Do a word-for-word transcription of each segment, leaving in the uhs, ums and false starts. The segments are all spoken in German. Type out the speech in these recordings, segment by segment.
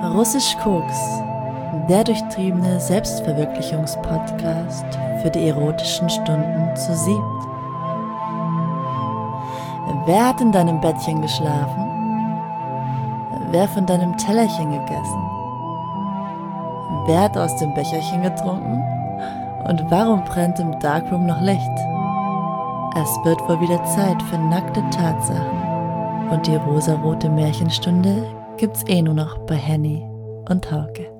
Russisch Koks, der durchtriebene Selbstverwirklichungspodcast für die erotischen Stunden zu siebt. Wer hat in deinem Bettchen geschlafen? Wer von deinem Tellerchen gegessen? Wer hat aus dem Becherchen getrunken? Und warum brennt im Darkroom noch Licht? Es wird wohl wieder Zeit für nackte Tatsachen. Und die rosarote Märchenstunde gibt's eh nur noch bei Henny und Hauke.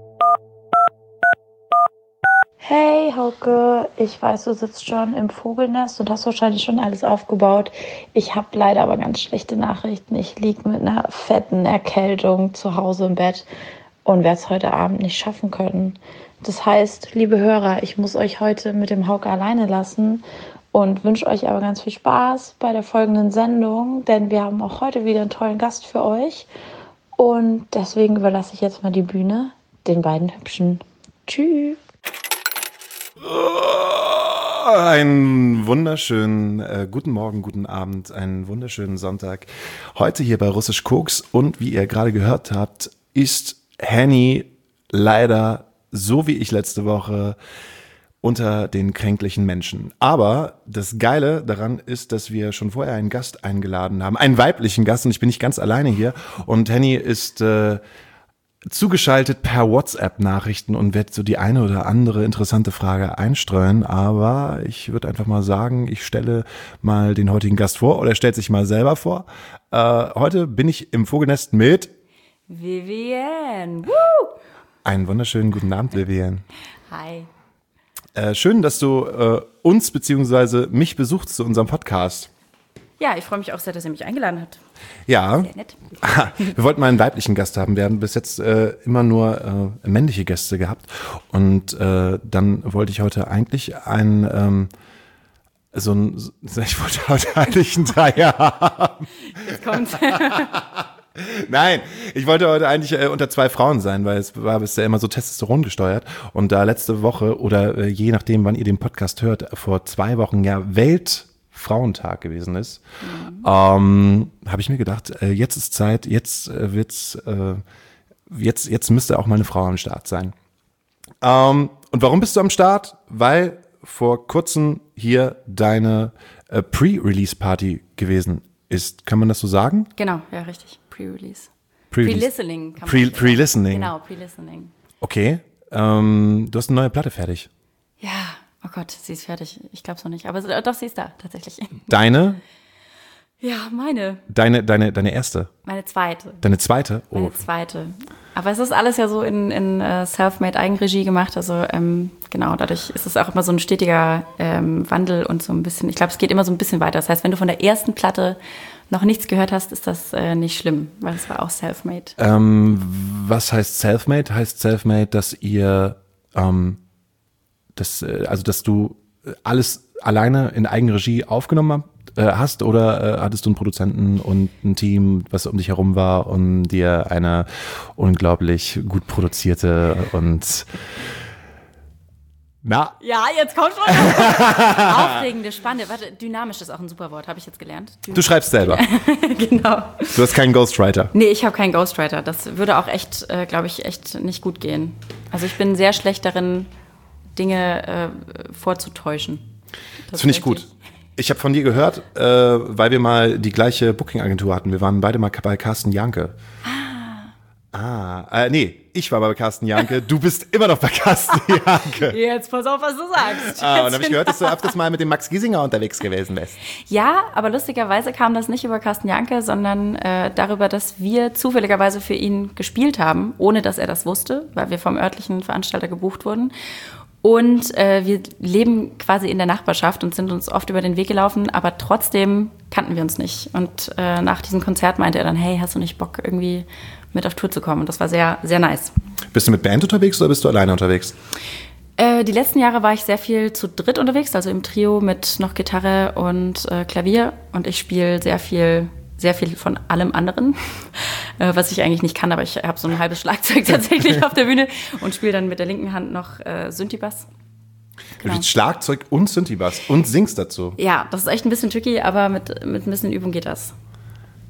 Hey Hauke, ich weiß, du sitzt schon im Vogelnest und hast wahrscheinlich schon alles aufgebaut. Ich habe leider aber ganz schlechte Nachrichten. Ich liege mit einer fetten Erkältung zu Hause im Bett und werde es heute Abend nicht schaffen können. Das heißt, liebe Hörer, ich muss euch heute mit dem Hauke alleine lassen und wünsche euch aber ganz viel Spaß bei der folgenden Sendung, denn wir haben auch heute wieder einen tollen Gast für euch. Und deswegen überlasse ich jetzt mal die Bühne den beiden Hübschen. Tschüss. Einen wunderschönen äh, guten Morgen, guten Abend, einen wunderschönen Sonntag. Heute hier bei Russisch Koks und wie ihr gerade gehört habt, ist Henny leider, so wie ich letzte Woche, unter den kränklichen Menschen. Aber das Geile daran ist, dass wir schon vorher einen Gast eingeladen haben, einen weiblichen Gast, und ich bin nicht ganz alleine hier. Und Henny ist äh, zugeschaltet per WhatsApp-Nachrichten und wird so die eine oder andere interessante Frage einstreuen. Aber ich würde einfach mal sagen, ich stelle mal den heutigen Gast vor, oder er stellt sich mal selber vor. Äh, heute bin ich im Vogelnest mit Vivian. Woo! Einen wunderschönen guten Abend, Vivian. Hi. Äh, schön, dass du äh, uns bzw. mich besuchst zu unserem Podcast. Ja, ich freue mich auch sehr, dass ihr mich eingeladen habt. Ja, Sehr nett. wir wollten mal einen weiblichen Gast haben. Wir haben bis jetzt äh, immer nur äh, männliche Gäste gehabt. Und äh, dann wollte ich heute eigentlich einen, ähm, so ein, ich wollte heute eigentlich einen Dreier haben. Jetzt kommt's. Nein, ich wollte heute eigentlich äh, unter zwei Frauen sein, weil es war bisher immer so Testosteron gesteuert. Und da letzte Woche oder äh, je nachdem, wann ihr den Podcast hört, vor zwei Wochen ja Weltfrauentag gewesen ist, mhm. ähm, habe ich mir gedacht, äh, jetzt ist Zeit, jetzt äh, wird's, äh, jetzt jetzt müsste auch mal eine Frau am Start sein. Ähm, und warum bist du am Start? Weil vor kurzem hier deine äh, Pre-Release-Party gewesen ist. Kann man das so sagen? Genau, ja, richtig. Pre-Release. Pre-Release. Pre-Listening. Kann Pre- man Pre-Listening. Genau, Pre-Listening. Okay. Ähm, du hast eine neue Platte fertig. Ja, oh Gott, sie ist fertig. Ich glaube es noch nicht. Aber so, doch, sie ist da, tatsächlich. Deine? Ja, meine. Deine, deine, deine erste? Meine zweite. Deine zweite? Oh. Meine zweite. Aber es ist alles ja so in, in uh, Selfmade-Eigenregie gemacht. Also ähm, genau, dadurch ist es auch immer so ein stetiger ähm, Wandel und so ein bisschen, ich glaube, es geht immer so ein bisschen weiter. Das heißt, wenn du von der ersten Platte noch nichts gehört hast, ist das äh, nicht schlimm, weil es war auch Selfmade. Ähm, was heißt Selfmade? Heißt Selfmade, dass ihr, ähm, das, äh, also dass du alles alleine in Eigenregie aufgenommen habt, äh, hast, oder äh, hattest du einen Produzenten und ein Team, was um dich herum war und dir eine unglaublich gut produzierte und na? Ja, jetzt kommt schon. Aufregende, spannende, warte, dynamisch ist auch ein super Wort, habe ich jetzt gelernt. Du schreibst selber. Genau. Du hast keinen Ghostwriter. Nee, ich habe keinen Ghostwriter. Das würde auch echt, äh, glaube ich, echt nicht gut gehen. Also ich bin sehr schlecht darin, Dinge äh, vorzutäuschen. Das finde ich gut. Ich habe von dir gehört, äh, weil wir mal die gleiche Booking-Agentur hatten. Wir waren beide mal bei Carsten Janke. Ah, äh, nee, ich war bei Carsten Janke, du bist immer noch bei Carsten Janke. Jetzt pass auf, was du sagst. Ah, und habe ich gehört, dass du öfters mal mit dem Max Giesinger unterwegs gewesen bist. Ja, aber lustigerweise kam das nicht über Carsten Janke, sondern äh, darüber, dass wir zufälligerweise für ihn gespielt haben, ohne dass er das wusste, weil wir vom örtlichen Veranstalter gebucht wurden. Und äh, wir leben quasi in der Nachbarschaft und sind uns oft über den Weg gelaufen, aber trotzdem kannten wir uns nicht. Und äh, nach diesem Konzert meinte er dann, hey, hast du nicht Bock, irgendwie mit auf Tour zu kommen? Und das war sehr, sehr nice. Bist du mit Band unterwegs oder bist du alleine unterwegs? Äh, die letzten Jahre war ich sehr viel zu dritt unterwegs, also im Trio mit noch Gitarre und äh, Klavier. Und ich spiele sehr viel, sehr viel von allem anderen, äh, was ich eigentlich nicht kann, aber ich habe so ein halbes Schlagzeug tatsächlich auf der Bühne und spiele dann mit der linken Hand noch äh, Synthi-Bass. Genau. Schlagzeug und Synthi-Bass und singst dazu. Ja, das ist echt ein bisschen tricky, aber mit, mit ein bisschen Übung geht das.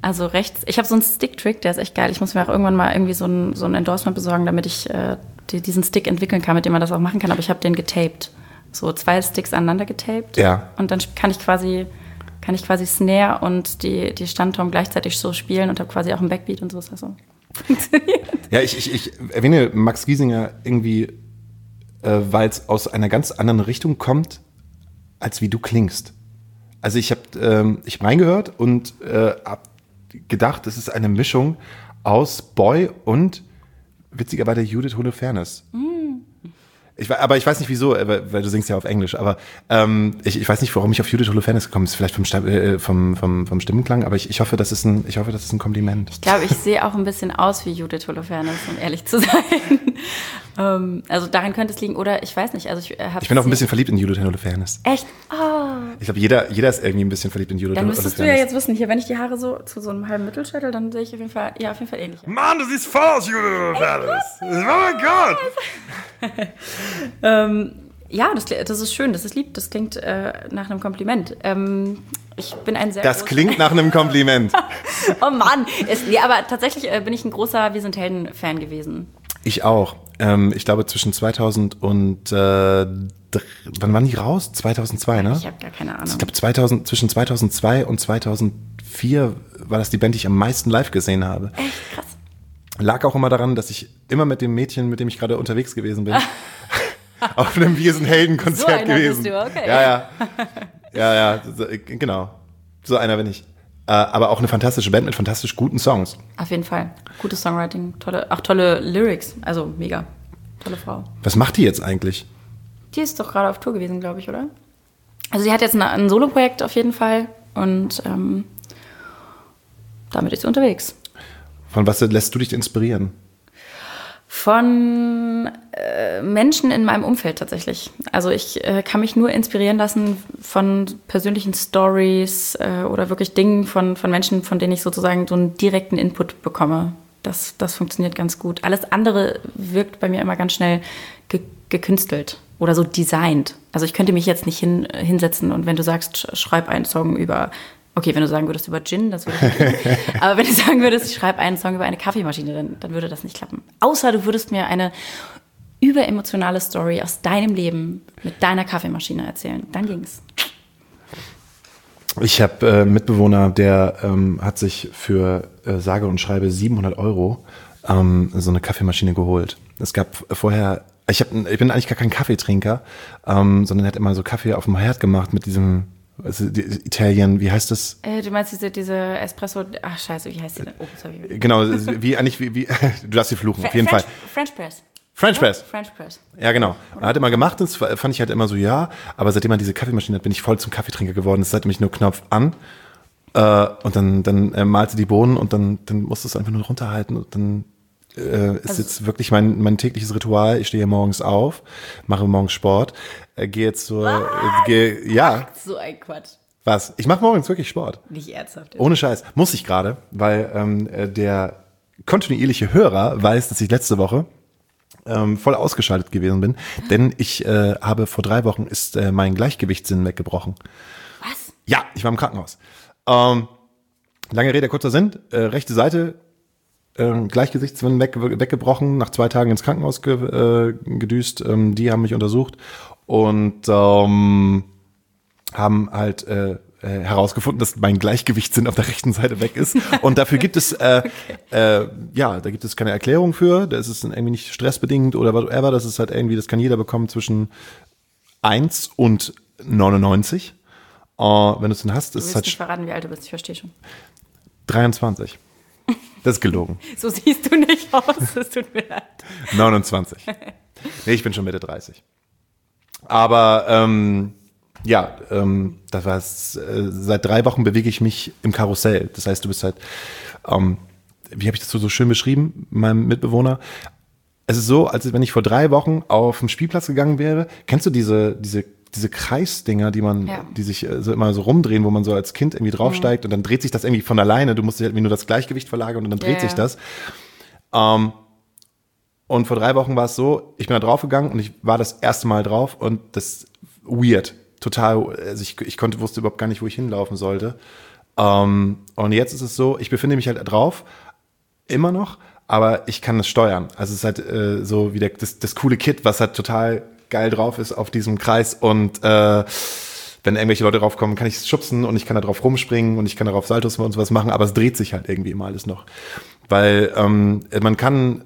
Also rechts, ich habe so einen Stick-Trick, der ist echt geil. Ich muss mir auch irgendwann mal irgendwie so ein, so ein Endorsement besorgen, damit ich äh, die, diesen Stick entwickeln kann, mit dem man das auch machen kann. Aber ich habe den getaped. So zwei Sticks aneinander getaped. Ja. Und dann kann ich quasi, kann ich quasi Snare und die, die Standtom gleichzeitig so spielen und habe quasi auch einen Backbeat und so. Ist das so funktioniert. Ja, ich, ich, ich erwähne Max Giesinger irgendwie, äh, weil es aus einer ganz anderen Richtung kommt, als wie du klingst. Also ich habe ähm, ich hab reingehört und äh, habe gedacht, es ist eine Mischung aus Boy und witzigerweise Judith Holofernes. Mm. Ich, aber ich weiß nicht wieso, weil, weil du singst ja auf Englisch, aber ähm, ich, ich weiß nicht, warum ich auf Judith Holofernes gekommen ist, vielleicht vom, äh, vom, vom, vom Stimmenklang, aber ich, ich, hoffe, das ist ein, ich hoffe, das ist ein Kompliment. Ich glaube, ich sehe auch ein bisschen aus wie Judith Holofernes, um ehrlich zu sein. ähm, also daran könnte es liegen, oder ich weiß nicht. Also ich, äh, ich bin auch ein bisschen verliebt in Judith Holofernes. Echt? Oh. Ich glaube, jeder, jeder ist irgendwie ein bisschen verliebt in Judith Holofernes. Dann müsstest du ja jetzt wissen, hier, wenn ich die Haare so zu so einem halben Mittelscheitel, dann sehe ich auf jeden Fall, ja, auf jeden Fall ähnlich. Mann, du siehst voll aus, Judith Holofernes. Oh mein Gott. ähm, ja, das, das ist schön, das ist lieb, das klingt äh, nach einem Kompliment. Ähm, ich bin ein sehr Das klingt nach einem Kompliment. Oh Mann, es, nee, aber tatsächlich äh, bin ich ein großer Wir sind Helden-Fan gewesen. Ich auch. Ähm, ich glaube zwischen zweitausend und äh, wann waren die raus? zweitausendzwei, ne? Ich habe gar keine Ahnung. Ich glaube zweitausend, zwischen zweitausendzwei und zweitausendvier war das die Band, die ich am meisten live gesehen habe. Echt krass. Lag auch immer daran, dass ich immer mit dem Mädchen, mit dem ich gerade unterwegs gewesen bin, auf einem Wir sind Helden-Konzert so gewesen. Bist du, okay. Ja, ja. Ja, ja, so, genau. So einer bin ich. Äh, aber auch eine fantastische Band mit fantastisch guten Songs. Auf jeden Fall. Gutes Songwriting, tolle, auch tolle Lyrics. Also mega. Tolle Frau. Was macht die jetzt eigentlich? Die ist doch gerade auf Tour gewesen, glaube ich, oder? Also sie hat jetzt eine, ein Solo-Projekt auf jeden Fall und ähm, damit ist sie unterwegs. Von was lässt du dich inspirieren? Von äh, Menschen in meinem Umfeld tatsächlich. Also ich äh, kann mich nur inspirieren lassen von persönlichen Stories äh, oder wirklich Dingen von, von Menschen, von denen ich sozusagen so einen direkten Input bekomme. Das, das funktioniert ganz gut. Alles andere wirkt bei mir immer ganz schnell ge- gekünstelt oder so designt. Also ich könnte mich jetzt nicht hin, hinsetzen und wenn du sagst, schreib einen Song über... Okay, wenn du sagen würdest über Gin, das würde nicht gehen. Aber wenn du sagen würdest, ich schreibe einen Song über eine Kaffeemaschine, dann, dann würde das nicht klappen. Außer du würdest mir eine überemotionale Story aus deinem Leben mit deiner Kaffeemaschine erzählen. Dann ging's. Ich habe äh, einen Mitbewohner, der ähm, hat sich für äh, sage und schreibe siebenhundert Euro ähm, so eine Kaffeemaschine geholt. Es gab vorher, ich, hab, ich bin eigentlich gar kein Kaffeetrinker, ähm, sondern er hat immer so Kaffee auf dem Herd gemacht mit diesem... Also die, Italien, wie heißt das? Äh, du meinst diese, diese Espresso, ach scheiße, wie heißt die denn? Oh, sorry. Genau, wie eigentlich, wie, wie du darfst sie fluchen, Fre- auf jeden French, Fall. French Press. French Press. French Press. Ja, genau. Er hat immer gemacht, das fand ich halt immer so, ja, aber seitdem er diese Kaffeemaschine hat, bin ich voll zum Kaffeetrinker geworden. Es ist halt nämlich nur Knopf an äh, und dann, dann äh, malte die Bohnen und dann, dann musst du es einfach nur runterhalten und dann äh, ist also, jetzt wirklich mein, mein tägliches Ritual. Ich stehe morgens auf, mache morgens Sport, äh, gehe jetzt zur, äh, gehe, ja. So ein Quatsch. Was? Ich mache morgens wirklich Sport. Nicht ernsthaft. Ohne Scheiß. Muss ich gerade, weil ähm, der kontinuierliche Hörer weiß, dass ich letzte Woche ähm, voll ausgeschaltet gewesen bin, denn ich äh, habe vor drei Wochen ist äh, mein Gleichgewichtssinn weggebrochen. Was? Ja, ich war im Krankenhaus. Ähm, lange Rede, kurzer Sinn. Äh, rechte Seite, äh, Gleichgewichtssinn weg, weggebrochen, nach zwei Tagen ins Krankenhaus ge, äh, gedüst. Ähm, die haben mich untersucht und ähm, haben halt äh, äh, herausgefunden, dass mein Gleichgewichtssinn auf der rechten Seite weg ist. Und dafür gibt es, äh, okay. äh, ja, da gibt es keine Erklärung für. Da ist es irgendwie nicht stressbedingt oder whatever. Das ist halt irgendwie, das kann jeder bekommen zwischen eins und neunundneunzig. Uh, wenn du es denn hast, du ist es willst halt... nicht verraten, wie alt du bist, ich verstehe schon. dreiundzwanzig. Das ist gelogen. So siehst du nicht aus, das tut mir leid. neunundzwanzig. Nee, ich bin schon Mitte dreißig. Aber, ähm... Ja, ähm, das war es. Äh, seit drei Wochen bewege ich mich im Karussell. Das heißt, du bist halt, ähm, wie habe ich das so, so schön beschrieben, meinem Mitbewohner? Es ist so, als wenn ich vor drei Wochen auf den Spielplatz gegangen wäre. Kennst du diese, diese, diese Kreisdinger, die man, ja. die sich so immer so rumdrehen, wo man so als Kind irgendwie draufsteigt mhm. und dann dreht sich das irgendwie von alleine. Du musst halt irgendwie nur das Gleichgewicht verlagern und dann dreht ja, sich das. Ähm, und vor drei Wochen war es so, ich bin da draufgegangen und ich war das erste Mal drauf und das weird. Total, also ich, ich konnte, wusste überhaupt gar nicht, wo ich hinlaufen sollte. Ähm, und jetzt ist es so, ich befinde mich halt drauf, immer noch, aber ich kann das steuern. Also es ist halt äh, so wie der, das, das coole Kit, was halt total geil drauf ist auf diesem Kreis und äh, wenn irgendwelche Leute draufkommen, kann ich es schubsen und ich kann da drauf rumspringen und ich kann darauf Saltos und sowas machen, aber es dreht sich halt irgendwie immer alles noch. Weil ähm, man kann,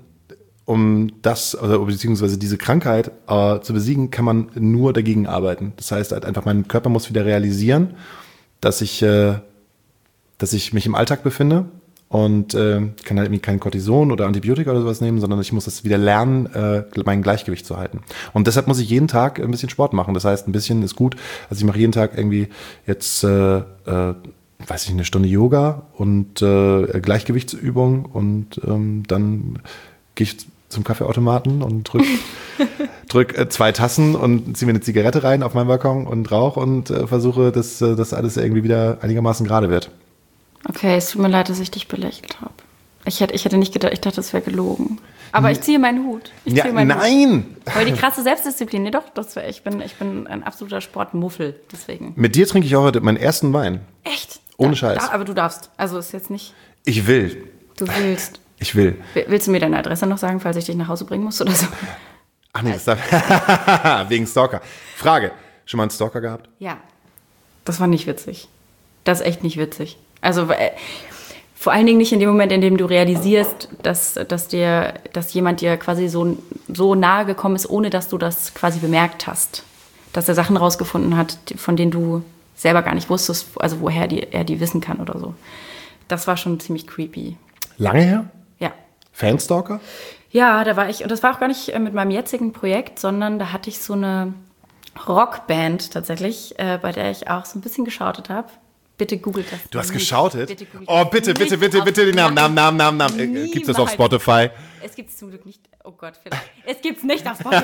um das, oder beziehungsweise diese Krankheit äh, zu besiegen, kann man nur dagegen arbeiten. Das heißt halt einfach, mein Körper muss wieder realisieren, dass ich, äh, dass ich mich im Alltag befinde und äh, kann halt irgendwie kein Cortison oder Antibiotika oder sowas nehmen, sondern ich muss das wieder lernen, äh, mein Gleichgewicht zu halten. Und deshalb muss ich jeden Tag ein bisschen Sport machen. Das heißt, ein bisschen ist gut. Also ich mache jeden Tag irgendwie jetzt, äh, äh, weiß ich, eine Stunde Yoga und äh, Gleichgewichtsübung und ähm, dann gehe ich zum Kaffeeautomaten und drück, drück äh, zwei Tassen und ziehe mir eine Zigarette rein auf meinem Balkon und rauche und äh, versuche, dass äh, das alles irgendwie wieder einigermaßen gerade wird. Okay, es tut mir leid, dass ich dich belächelt habe. Ich hätte, ich hätte nicht gedacht, ich dachte, das wäre gelogen. Aber ich ziehe meinen Hut. Ich ja, ziehe meinen nein! Hut. Weil die krasse Selbstdisziplin, nee doch, das wär, ich, bin, ich bin ein absoluter Sportmuffel, deswegen. Mit dir trinke ich auch heute meinen ersten Wein. Echt? Ohne da, Scheiß. Da, aber du darfst, also ist jetzt nicht... Ich will. Du willst. Ich will. Willst du mir deine Adresse noch sagen, falls ich dich nach Hause bringen muss oder so? Ach nee, das darf, wegen Stalker. Frage, schon mal einen Stalker gehabt? Ja, das war nicht witzig. Das ist echt nicht witzig. Also äh, vor allen Dingen nicht in dem Moment, in dem du realisierst, dass, dass, dir, dass jemand dir quasi so, so nahe gekommen ist, ohne dass du das quasi bemerkt hast. Dass er Sachen rausgefunden hat, von denen du selber gar nicht wusstest, also woher die, er die wissen kann oder so. Das war schon ziemlich creepy. Lange her? Ja. Fanstalker? Ja, da war ich, und das war auch gar nicht mit meinem jetzigen Projekt, sondern da hatte ich so eine Rockband tatsächlich, äh, bei der ich auch so ein bisschen geschautet habe. Bitte googelt das. Du hast nicht. geschautet? Bitte googelt Oh, das bitte, bitte, nicht bitte, auf- bitte den Namen, Namen, Namen, Namen, Namen. Äh, Niemals. Gibt's das auf Spotify? Es gibt es zum Glück nicht. Oh Gott, vielleicht. Es gibt es nicht auf Spotify.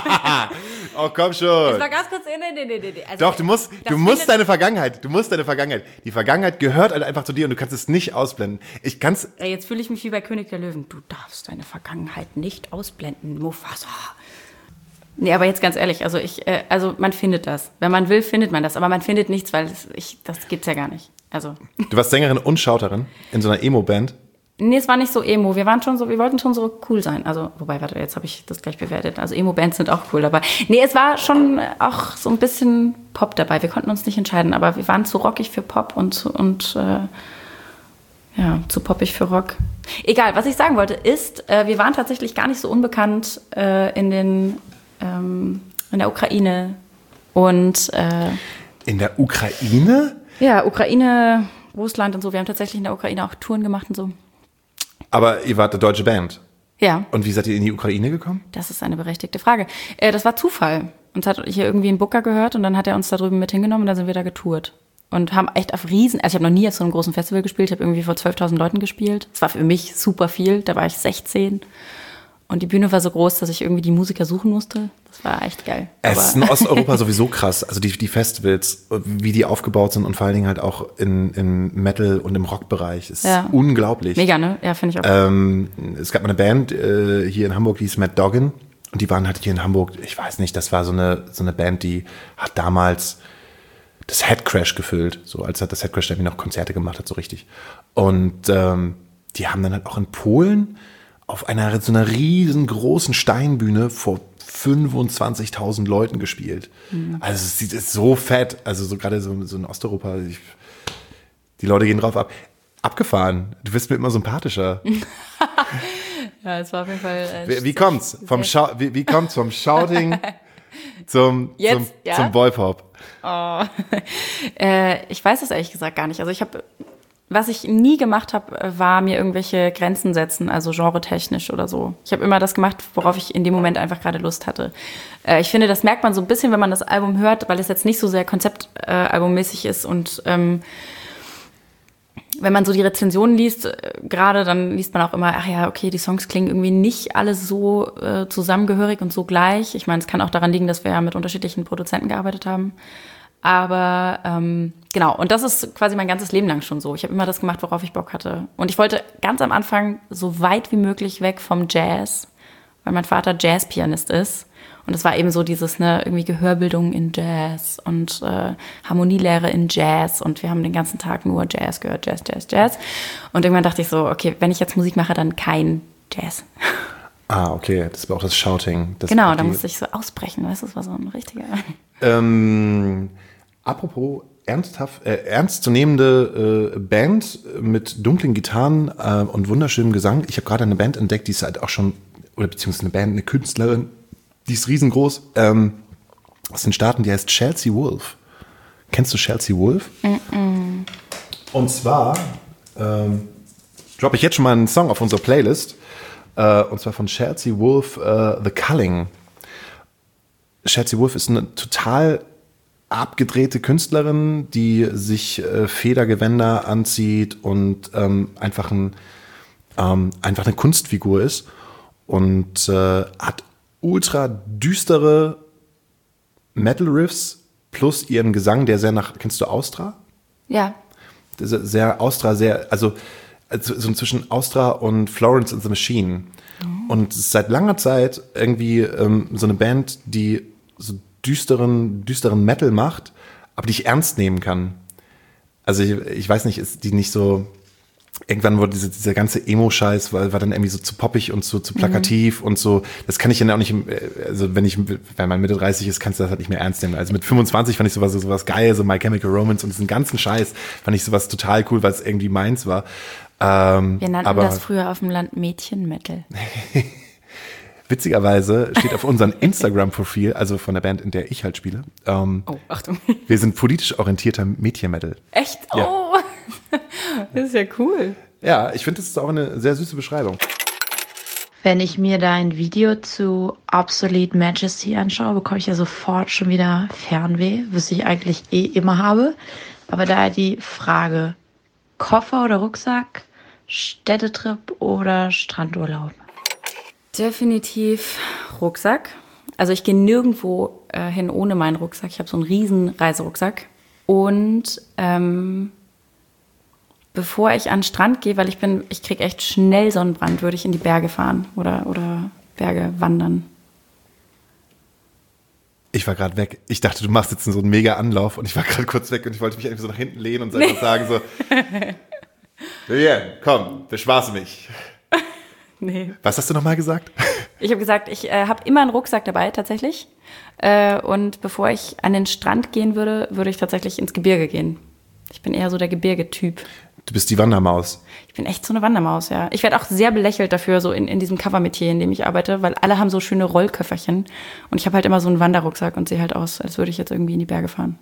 Oh, komm Es schon. war ganz kurz. Nee, nee, nee, nee, nee. Also, Doch, du musst, das du musst findet- deine Vergangenheit, du musst deine Vergangenheit. Die Vergangenheit gehört halt einfach zu dir und du kannst es nicht ausblenden. Ich kann's, Ey, jetzt fühle ich mich wie bei König der Löwen. Du darfst deine Vergangenheit nicht ausblenden, Mufasa. Nee, aber jetzt ganz ehrlich, also ich, äh, also man findet das. Wenn man will, findet man das. Aber man findet nichts, weil das, ich, das gibt's ja gar nicht. Also. du warst Sängerin und Schauterin in so einer Emo-Band. Nee, es war nicht so Emo. Wir waren schon so, wir wollten schon so cool sein. Also, wobei, warte, jetzt habe ich das gleich bewertet. Also Emo-Bands sind auch cool dabei. Nee, es war schon auch so ein bisschen Pop dabei. Wir konnten uns nicht entscheiden, aber wir waren zu rockig für Pop und zu, und äh, ja, zu poppig für Rock. Egal, was ich sagen wollte, ist, äh, wir waren tatsächlich gar nicht so unbekannt äh, in den ähm, in der Ukraine und äh, In der Ukraine? ja, Ukraine, Russland und so. Wir haben tatsächlich in der Ukraine auch Touren gemacht und so. Aber ihr wart eine deutsche Band. Ja. Und wie seid ihr in die Ukraine gekommen? Das ist eine berechtigte Frage. Äh, das war Zufall. Uns hat hier irgendwie ein Booker gehört und dann hat er uns da drüben mit hingenommen und dann sind wir da getourt. Und haben echt auf riesen, also ich habe noch nie auf so einem großen Festival gespielt, ich habe irgendwie vor zwölftausend Leuten gespielt. Das war für mich super viel, da war ich sechzehn. Und die Bühne war so groß, dass ich irgendwie die Musiker suchen musste. Das war echt geil. Es Aber ist in Osteuropa sowieso krass. Also die, die Festivals, wie die aufgebaut sind und vor allen Dingen halt auch in, im Metal- und im Rockbereich. Ist Ja. unglaublich. mega, ne? Ja, finde ich auch. Ähm, es gab mal eine Band äh, hier in Hamburg, die hieß Mad Doggin. Und die waren halt hier in Hamburg, ich weiß nicht, das war so eine, so eine Band, die hat damals das Headcrash gefüllt. So als hat das Headcrash irgendwie noch Konzerte gemacht hat, so richtig. Und ähm, die haben dann halt auch in Polen auf einer so einer riesengroßen Steinbühne vor fünfundzwanzigtausend Leuten gespielt. Mhm. Also es sieht ist so fett, also so gerade so, so in Osteuropa, ich, die Leute gehen drauf ab. Abgefahren, du wirst mir immer sympathischer. ja, es war auf jeden Fall. Äh, Wie, wie kommt's vom Schau, wie, wie kommt's vom Shouting zum Jetzt, zum, ja? zum Boypop? Oh. äh, ich weiß das ehrlich gesagt gar nicht. Also ich habe, was ich nie gemacht habe, war mir irgendwelche Grenzen setzen, also genretechnisch oder so. Ich habe immer das gemacht, worauf ich in dem Moment einfach gerade Lust hatte. Äh, ich finde, das merkt man so ein bisschen, wenn man das Album hört, weil es jetzt nicht so sehr konzeptalbummäßig ist und ähm, wenn man so die Rezensionen liest, äh, gerade, dann liest man auch immer, ach ja, okay, die Songs klingen irgendwie nicht alle so äh, zusammengehörig und so gleich. Ich meine, es kann auch daran liegen, dass wir ja mit unterschiedlichen Produzenten gearbeitet haben. Aber ähm, genau, und das ist quasi mein ganzes Leben lang schon so. Ich habe immer das gemacht, worauf ich Bock hatte. Und ich wollte ganz am Anfang so weit wie möglich weg vom Jazz, weil mein Vater Jazzpianist ist. Und es war eben so dieses, ne, irgendwie Gehörbildung in Jazz und äh, Harmonielehre in Jazz. Und wir haben den ganzen Tag nur Jazz gehört, Jazz, Jazz, Jazz. Und irgendwann dachte ich so, okay, wenn ich jetzt Musik mache, dann kein Jazz. Ah, okay, das war auch das Shouting. Das genau, da musste ich so ausbrechen, weißt du, das war so ein richtiger... Ähm, apropos ernsthaft, äh, ernstzunehmende äh, Band mit dunklen Gitarren äh, und wunderschönem Gesang. Ich habe gerade eine Band entdeckt, die ist halt auch schon, oder beziehungsweise eine Band, eine Künstlerin, die ist riesengroß, ähm, aus den Staaten, die heißt Chelsea Wolfe. Kennst du Chelsea Wolfe? Mm-mm. Und zwar ähm, droppe ich jetzt schon mal einen Song auf unserer Playlist, äh, und zwar von Chelsea Wolfe, äh, The Culling. Chelsea Wolfe ist eine total abgedrehte Künstlerin, die sich äh, Federgewänder anzieht und ähm, einfach, ein, ähm, einfach eine Kunstfigur ist und äh, hat ultra düstere Metal-Riffs plus ihren Gesang, der sehr nach, kennst du Austra? Ja. Sehr Austra, sehr, also, also so zwischen Austra und Florence and the Machine. Mhm. Und es ist seit langer Zeit irgendwie ähm, so eine Band, die so düsteren, düsteren Metal macht, aber die ich ernst nehmen kann. Also ich, ich weiß nicht, ist die nicht so, irgendwann wurde diese, dieser ganze Emo-Scheiß, war, war dann irgendwie so zu poppig und so zu plakativ mhm. und so, das kann ich dann auch nicht, also wenn ich, wenn man Mitte dreißig ist, kannst du das halt nicht mehr ernst nehmen. Also mit fünfundzwanzig fand ich sowas, sowas geil, so My Chemical Romance und diesen ganzen Scheiß fand ich sowas total cool, weil es irgendwie meins war. Ähm, Wir nannten aber, das früher auf dem Land Mädchen-Metal. Witzigerweise steht auf unserem Instagram-Profil, also von der Band, in der ich halt spiele, ähm, oh, Achtung. Wir sind politisch orientierter Mädchen-Metal. Echt? Ja. Oh, das ist ja cool. Ja, ich finde, das ist auch eine sehr süße Beschreibung. Wenn ich mir dein Video zu Obsolete Majesty anschaue, bekomme ich ja sofort schon wieder Fernweh, was ich eigentlich eh immer habe. Aber daher die Frage, Koffer oder Rucksack, Städtetrip oder Strandurlaub? Definitiv Rucksack. Also ich gehe nirgendwo äh, hin ohne meinen Rucksack. Ich habe so einen riesen Reiserucksack. Und ähm, bevor ich an den Strand gehe, weil ich bin, ich kriege echt schnell Sonnenbrand, würde ich in die Berge fahren oder, oder Berge wandern. Ich war gerade weg. Ich dachte, du machst jetzt so einen mega Anlauf und ich war gerade kurz weg und ich wollte mich einfach so nach hinten lehnen und nee. sagen so, Vivienne, komm, beschwaße mich. Nee. Was hast du nochmal gesagt? Ich habe gesagt, ich äh, habe immer einen Rucksack dabei, tatsächlich. Äh, und bevor ich an den Strand gehen würde, würde ich tatsächlich ins Gebirge gehen. Ich bin eher so der Gebirge-Typ. Du bist die Wandermaus. Ich bin echt so eine Wandermaus, ja. Ich werde auch sehr belächelt dafür, so in, in diesem Cover-Metier, in dem ich arbeite, weil alle haben so schöne Rollköfferchen. Und ich habe halt immer so einen Wanderrucksack und sehe halt aus, als würde ich jetzt irgendwie in die Berge fahren.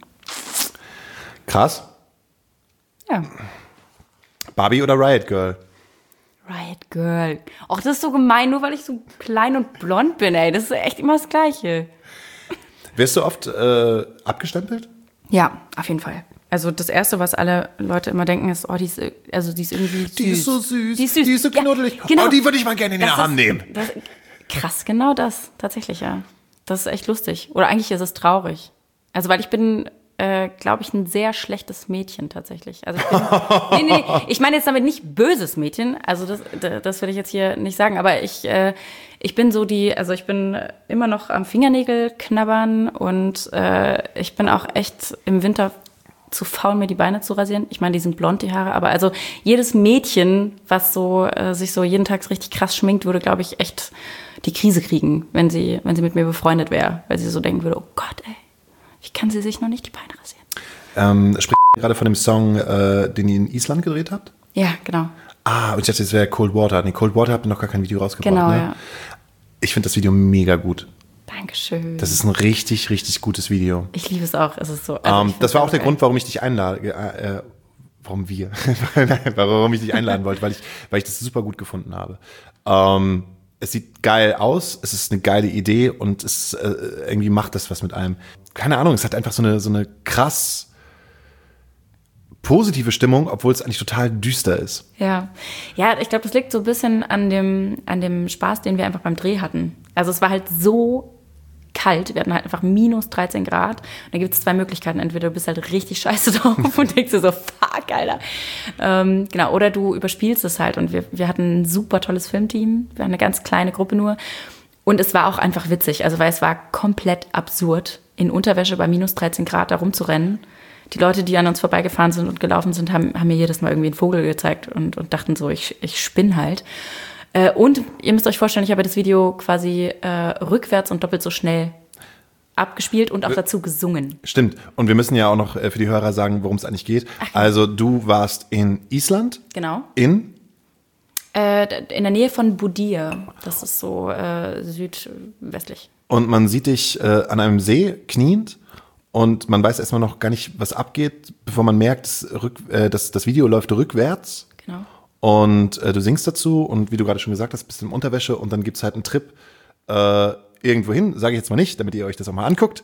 Krass. Ja. Barbie oder Riot Girl? Riot Girl. Och, das ist so gemein, nur weil ich so klein und blond bin, ey. Das ist echt immer das Gleiche. Wirst du oft äh, abgestempelt? Ja, auf jeden Fall. Also das Erste, was alle Leute immer denken, ist, oh, die ist, also die ist irgendwie süß. Die ist so süß, die ist, süß. Die ist so knuddelig. Ja, genau. Oh, die würde ich mal gerne in die Das Hand ist, nehmen. Das, krass, genau das. Tatsächlich, ja. Das ist echt lustig. Oder eigentlich ist es traurig. Also weil ich bin, äh, glaube ich, ein sehr schlechtes Mädchen tatsächlich. Also ich bin, nee, nee, nee. Ich meine jetzt damit nicht böses Mädchen. Also das, das will ich jetzt hier nicht sagen. Aber ich, äh, ich bin so die, also ich bin immer noch am Fingernägel knabbern und äh, ich bin auch echt im Winter zu faul, mir die Beine zu rasieren. Ich meine, die sind blond, die Haare, aber also jedes Mädchen, was so äh, sich so jeden Tag richtig krass schminkt, würde, glaube ich, echt die Krise kriegen, wenn sie, wenn sie mit mir befreundet wäre, weil sie so denken würde, oh Gott, ey, wie kann sie sich noch nicht die Beine rasieren? Ähm, spricht gerade von dem Song, äh, den ihr in Island gedreht habt? Ja, genau. Ah, und ich dachte, das wäre Cold Water. Nee, Cold Water habt ihr noch gar kein Video rausgebracht, genau, ne? Ja. Ich finde das Video mega gut. Dankeschön. Das ist ein richtig, richtig gutes Video. Ich liebe es auch. Es ist so. Also um, das war auch der geil. Grund, warum ich dich einlade. Äh, äh, warum wir? warum ich dich einladen wollte, weil ich, weil ich das super gut gefunden habe. Ähm, es sieht geil aus, es ist eine geile Idee und es äh, irgendwie macht das was mit einem. Keine Ahnung, es hat einfach so eine, so eine krass positive Stimmung, obwohl es eigentlich total düster ist. Ja, ja, ich glaube, das liegt so ein bisschen an dem, an dem Spaß, den wir einfach beim Dreh hatten. Also es war halt so kalt, wir hatten halt einfach minus dreizehn Grad. Und da gibt es zwei Möglichkeiten. Entweder du bist halt richtig scheiße drauf und denkst dir so, fuck, Alter. Ähm, genau, oder du überspielst es halt. Und wir, wir hatten ein super tolles Filmteam. Wir hatten eine ganz kleine Gruppe nur. Und es war auch einfach witzig, also weil es war komplett absurd, in Unterwäsche bei minus dreizehn Grad da rumzurennen. Die Leute, die an uns vorbeigefahren sind und gelaufen sind, haben, haben mir jedes Mal irgendwie einen Vogel gezeigt und, und dachten so, ich, ich spinne halt. Äh, und ihr müsst euch vorstellen, ich habe das Video quasi äh, rückwärts und doppelt so schnell abgespielt und auch dazu gesungen. Stimmt. Und wir müssen ja auch noch für die Hörer sagen, worum es eigentlich geht. Ach, also du warst in Island. Genau. In? Äh, in der Nähe von Budir. Das ist so äh, südwestlich. Und man sieht dich äh, an einem See kniend und man weiß erstmal noch gar nicht, was abgeht, bevor man merkt, dass, rück, äh, dass das Video läuft rückwärts. Genau. Und äh, du singst dazu und wie du gerade schon gesagt hast, bist in Unterwäsche und dann gibt's halt einen Trip äh, irgendwo hin, sage ich jetzt mal nicht, damit ihr euch das auch mal anguckt.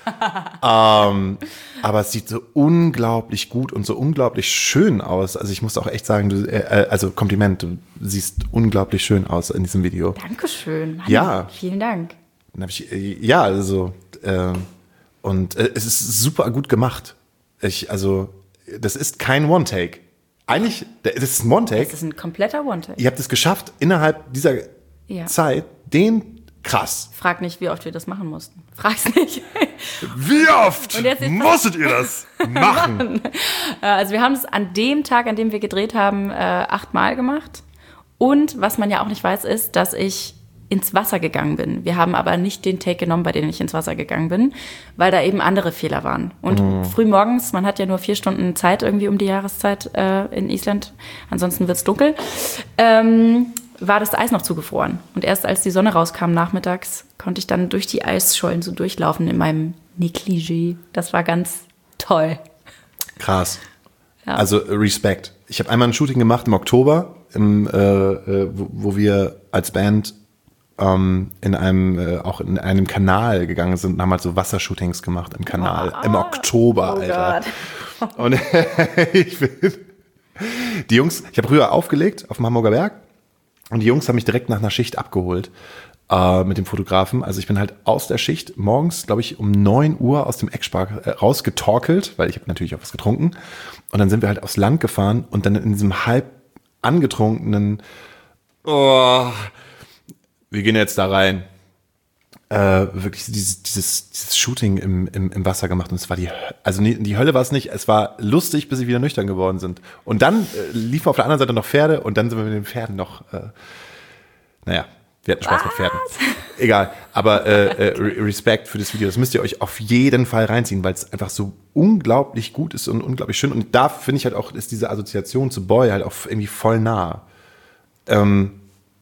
ähm, aber es sieht so unglaublich gut und so unglaublich schön aus. Also ich muss auch echt sagen, du, äh, also Kompliment, du siehst unglaublich schön aus in diesem Video. Dankeschön. Mann, ja. Vielen Dank. Dann hab ich, äh, ja, also äh, und äh, es ist super gut gemacht. Ich, also das ist kein One-Take. Eigentlich, das ist ein One-Take. Das ist ein kompletter One-Take. Ihr habt es geschafft, innerhalb dieser ja. Zeit den krass. Frag nicht, wie oft wir das machen mussten. Frag's nicht. Wie oft musstet ihr das machen? Also wir haben es an dem Tag, an dem wir gedreht haben, äh, achtmal gemacht. Und was man ja auch nicht weiß, ist, dass ich ins Wasser gegangen bin. Wir haben aber nicht den Take genommen, bei dem ich ins Wasser gegangen bin, weil da eben andere Fehler waren. Und mhm. früh morgens, man hat ja nur vier Stunden Zeit irgendwie um die Jahreszeit äh, in Island, ansonsten wird's dunkel, ähm, war das Eis noch zugefroren. Und erst als die Sonne rauskam nachmittags, konnte ich dann durch die Eisschollen so durchlaufen in meinem Negligé. Das war ganz toll. Krass. Ja. Also Respekt. Ich habe einmal ein Shooting gemacht im Oktober, im, äh, äh, wo, wo wir als Band ähm, in einem äh, auch in einem Kanal gegangen sind und haben halt so Wassershootings gemacht im Kanal oh, im Oktober, oh Alter. Gott. Und ich bin die Jungs, ich habe früher aufgelegt auf dem Hamburger Berg und die Jungs haben mich direkt nach einer Schicht abgeholt äh, mit dem Fotografen. Also ich bin halt aus der Schicht morgens, glaube ich, um neun Uhr aus dem Eckspar äh, rausgetorkelt, weil ich habe natürlich auch was getrunken. Und dann sind wir halt aufs Land gefahren und dann in diesem halb angetrunkenen, oh, wir gehen jetzt da rein, äh, wirklich dieses, dieses, dieses Shooting im, im, im Wasser gemacht. Und es war die, also nie, die Hölle war es nicht, es war lustig, bis sie wieder nüchtern geworden sind. Und dann äh, liefen auf der anderen Seite noch Pferde und dann sind wir mit den Pferden noch, äh, naja, wir hatten Spaß Was? mit Pferden. Egal, aber äh, äh, Respekt für das Video, das müsst ihr euch auf jeden Fall reinziehen, weil es einfach so unglaublich gut ist und unglaublich schön. Und da finde ich halt auch, ist diese Assoziation zu Boy halt auch irgendwie voll nah. Ähm,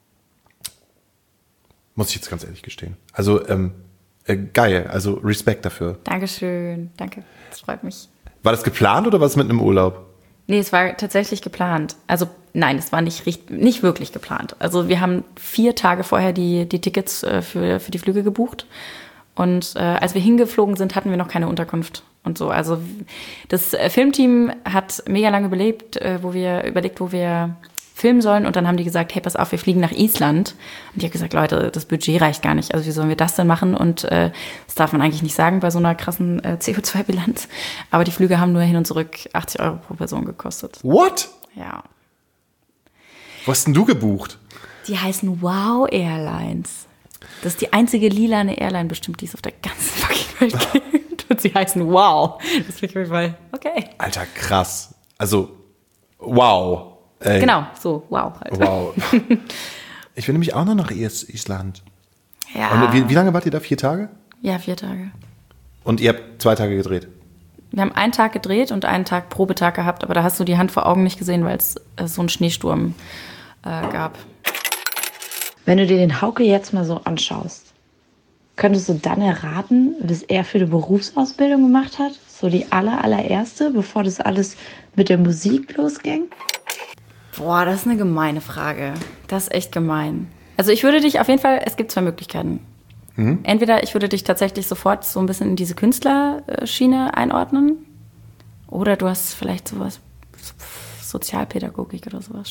muss ich jetzt ganz ehrlich gestehen. Also ähm, äh, geil, also Respekt dafür. Dankeschön, danke, das freut mich. War das geplant oder war es mit einem Urlaub? Nee, es war tatsächlich geplant. Also nein, es war nicht, richtig, nicht wirklich geplant. Also wir haben vier Tage vorher die, die Tickets äh, für, für die Flüge gebucht. Und äh, als wir hingeflogen sind, hatten wir noch keine Unterkunft und so. Also das äh, Filmteam hat mega lange überlebt, äh, wo wir überlegt, wo wir filmen sollen. Und dann haben die gesagt, hey, pass auf, wir fliegen nach Island. Und ich habe gesagt, Leute, das Budget reicht gar nicht. Also wie sollen wir das denn machen? Und äh, das darf man eigentlich nicht sagen bei so einer krassen äh, C O zwei Bilanz. Aber die Flüge haben nur hin und zurück achtzig Euro pro Person gekostet. What? Ja. Wo hast denn du gebucht? Die heißen Wow Airlines. Das ist die einzige lilane Airline bestimmt, die es auf der ganzen fucking Welt gibt. Und sie heißen Wow. Das finde ich auf jeden Fall okay. Alter, krass. Also, wow. Ey. Genau, so, wow. Halt. Wow. Ich will nämlich auch noch nach Island. Ja. Und wie, wie lange wart ihr da? Vier Tage? Ja, vier Tage. Und ihr habt zwei Tage gedreht? Wir haben einen Tag gedreht und einen Tag Probetag gehabt, aber da hast du die Hand vor Augen nicht gesehen, weil es äh, so einen Schneesturm äh, gab. Wenn du dir den Hauke jetzt mal so anschaust, könntest du dann erraten, was er für eine Berufsausbildung gemacht hat? So die aller, allererste, bevor das alles mit der Musik losging? Boah, das ist eine gemeine Frage. Das ist echt gemein. Also ich würde dich auf jeden Fall, es gibt zwei Möglichkeiten. Mhm. Entweder ich würde dich tatsächlich sofort so ein bisschen in diese Künstlerschiene einordnen. Oder du hast vielleicht sowas, Sozialpädagogik oder sowas.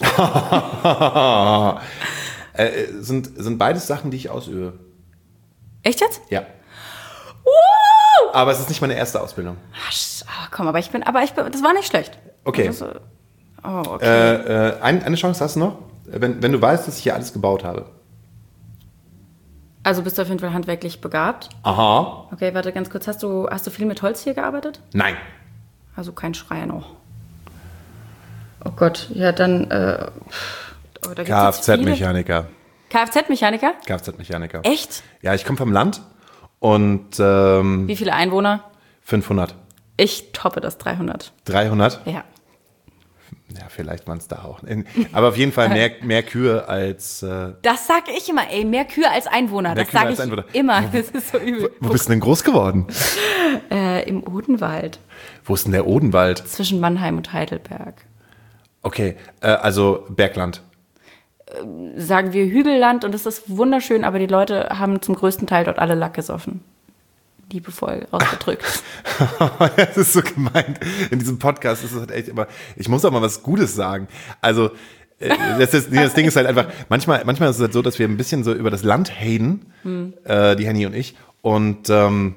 äh, sind, sind beides Sachen, die ich ausübe. Echt jetzt? Ja. Woo! Aber es ist nicht meine erste Ausbildung. Ach, komm, aber ich bin, aber ich bin, das war nicht schlecht. Okay. Also, oh, okay. Äh, äh, ein, eine Chance hast du noch, wenn, wenn du weißt, dass ich hier alles gebaut habe. Also bist du auf jeden Fall handwerklich begabt. Aha. Okay, warte ganz kurz. Hast du, hast du viel mit Holz hier gearbeitet? Nein. Also kein Schreier noch. Oh Gott, ja dann... Äh, oh, da Kfz-Mechaniker. Kfz-Mechaniker? Kfz-Mechaniker. Echt? Ja, ich komme vom Land und... Ähm, Wie viele Einwohner? fünfhundert. Ich toppe das dreihundert. dreihundert? Ja. Ja, vielleicht waren es da auch. Aber auf jeden Fall mehr, mehr Kühe als... Äh, das sag ich immer, ey. Mehr Kühe als Einwohner. Mehr Das Kühe sage als ich Einwohner. immer. Das ist so übel. Wo bist du denn groß geworden? Äh, Im Odenwald. Wo ist denn der Odenwald? Zwischen Mannheim und Heidelberg. Okay, äh, also Bergland. Sagen wir Hügelland und es ist wunderschön, aber die Leute haben zum größten Teil dort alle Lack gesoffen. Liebevoll ausgedrückt. Das ist so gemeint. In diesem Podcast ist es halt echt immer, ich muss auch mal was Gutes sagen. Also, äh, das, ist, nee, das Ding ist halt einfach, manchmal, manchmal ist es halt so, dass wir ein bisschen so über das Land haten, hm. äh, die Henny und ich. Und ähm,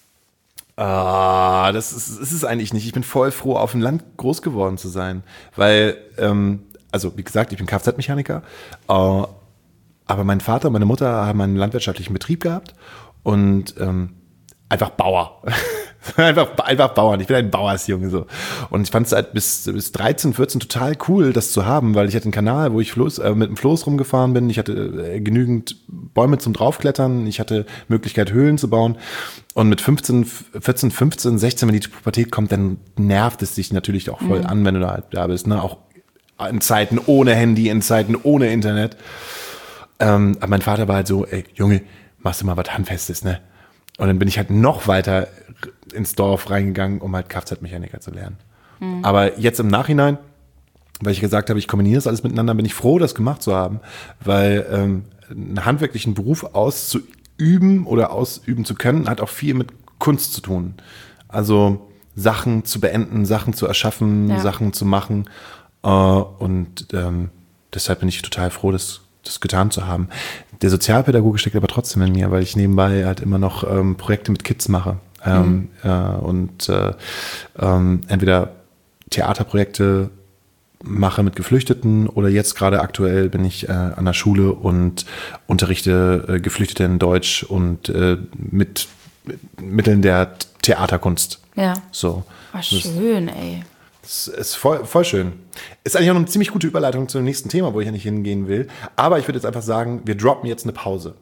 ah, das ist, ist es eigentlich nicht. Ich bin voll froh, auf dem Land groß geworden zu sein. Weil, ähm, also wie gesagt, ich bin Kfz-Mechaniker. Äh, aber mein Vater und meine Mutter haben einen landwirtschaftlichen Betrieb gehabt. Und ähm, einfach Bauer. einfach, einfach Bauern. Ich bin ein Bauersjunge so. Und ich fand es halt bis, bis dreizehn, vierzehn total cool, das zu haben, weil ich hatte einen Kanal, wo ich Floß, äh, mit dem Floß rumgefahren bin. Ich hatte äh, genügend Bäume zum Draufklettern. Ich hatte Möglichkeit, Höhlen zu bauen. Und mit fünfzehn, vierzehn, fünfzehn, sechzehn, wenn die Pubertät kommt, dann nervt es dich natürlich auch voll mhm. an, wenn du da halt da bist. Ne? Auch in Zeiten ohne Handy, in Zeiten ohne Internet. Ähm, aber mein Vater war halt so, ey, Junge, machst du mal was Handfestes, ne? Und dann bin ich halt noch weiter ins Dorf reingegangen, um halt Kfz-Mechaniker zu lernen. Mhm. Aber jetzt im Nachhinein, weil ich gesagt habe, ich kombiniere das alles miteinander, bin ich froh, das gemacht zu haben, weil ähm, einen handwerklichen Beruf auszuüben oder ausüben zu können, hat auch viel mit Kunst zu tun. Also Sachen zu beenden, Sachen zu erschaffen, ja. Sachen zu machen. Äh, und ähm, deshalb bin ich total froh, das das getan zu haben. Der Sozialpädagoge steckt aber trotzdem in mir, weil ich nebenbei halt immer noch ähm, Projekte mit Kids mache. Ähm, mhm. äh, und äh, ähm, entweder Theaterprojekte mache mit Geflüchteten oder jetzt gerade aktuell bin ich äh, an der Schule und unterrichte äh, Geflüchtete in Deutsch und äh, mit, mit Mitteln der Theaterkunst. Ja. So. War schön, ey. Das ist voll, voll schön. Ist eigentlich auch eine ziemlich gute Überleitung zu dem nächsten Thema, wo ich ja nicht hingehen will. Aber ich würde jetzt einfach sagen, wir droppen jetzt eine Pause.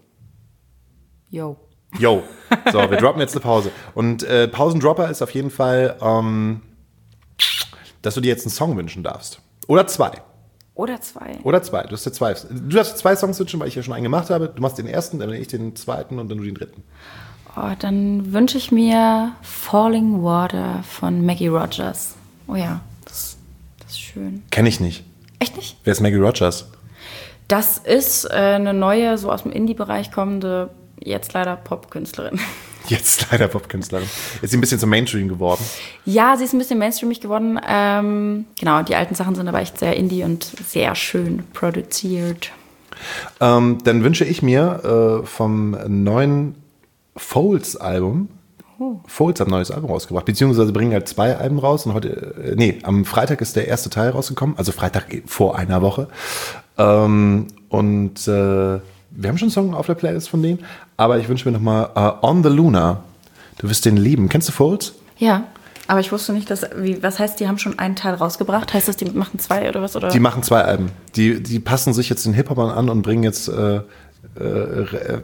Yo. Yo. So, wir droppen jetzt eine Pause. Und äh, Pausendropper ist auf jeden Fall, ähm, dass du dir jetzt einen Song wünschen darfst. Oder zwei. Oder zwei. Oder zwei. Du hast dir zwei. Du darfst zwei Songs wünschen, weil ich ja schon einen gemacht habe. Du machst den ersten, dann ich den zweiten und dann du den dritten. Oh, dann wünsche ich mir Falling Water von Maggie Rogers. Oh ja, das, das ist schön. Kenn ich nicht. Echt nicht? Wer ist Maggie Rogers? Das ist äh, eine neue, so aus dem Indie-Bereich kommende, jetzt leider Popkünstlerin. Jetzt leider Popkünstlerin. Ist sie ein bisschen zum Mainstream geworden? Ja, sie ist ein bisschen mainstreamig geworden. Ähm, genau, die alten Sachen sind aber echt sehr Indie und sehr schön produziert. Ähm, dann wünsche ich mir äh, vom neuen Foals-Album, Foals haben ein neues Album rausgebracht, beziehungsweise bringen halt zwei Alben raus und heute, äh, nee, am Freitag ist der erste Teil rausgekommen, also Freitag vor einer Woche. Ähm, und äh, wir haben schon einen Song auf der Playlist von denen, aber ich wünsche mir nochmal uh, On the Luna. Du wirst den lieben. Kennst du Foals? Ja, aber ich wusste nicht, dass, wie, was heißt, die haben schon einen Teil rausgebracht? Heißt das, die machen zwei oder was? Oder? Die machen zwei Alben. Die, die passen sich jetzt den Hip-Hopern an und bringen jetzt äh, äh,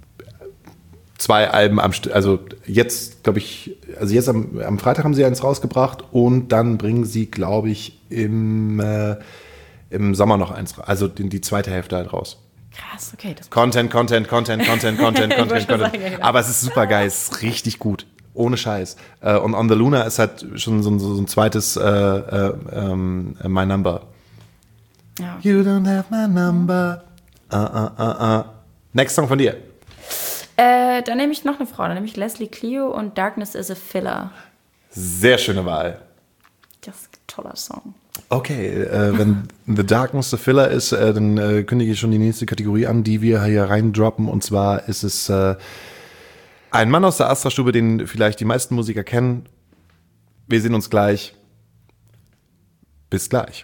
zwei Alben am Stück, also jetzt, glaube ich, also jetzt am, am Freitag haben sie eins rausgebracht und dann bringen sie, glaube ich, im, äh, im Sommer noch eins, also die, die zweite Hälfte halt raus. Krass, okay. Das Content, Content, Content, Content, Content, Content, Content. Sagen, genau. Aber es ist super geil, es ist richtig gut. Ohne Scheiß. Uh, und On the Luna ist halt schon so, so ein zweites uh, uh, um, uh, My Number. Ja. You don't have my number. Uh, uh, uh, uh. Next Song von dir. Äh, dann nehme ich noch eine Frau, dann nehme ich Leslie Clio und Darkness is a Filler. Sehr schöne Wahl. Das ist ein toller Song. Okay, äh, wenn The Darkness the Filler ist, äh, dann äh, kündige ich schon die nächste Kategorie an, die wir hier reindroppen. Und zwar ist es äh, ein Mann aus der Astra-Stube, den vielleicht die meisten Musiker kennen. Wir sehen uns gleich. Bis gleich.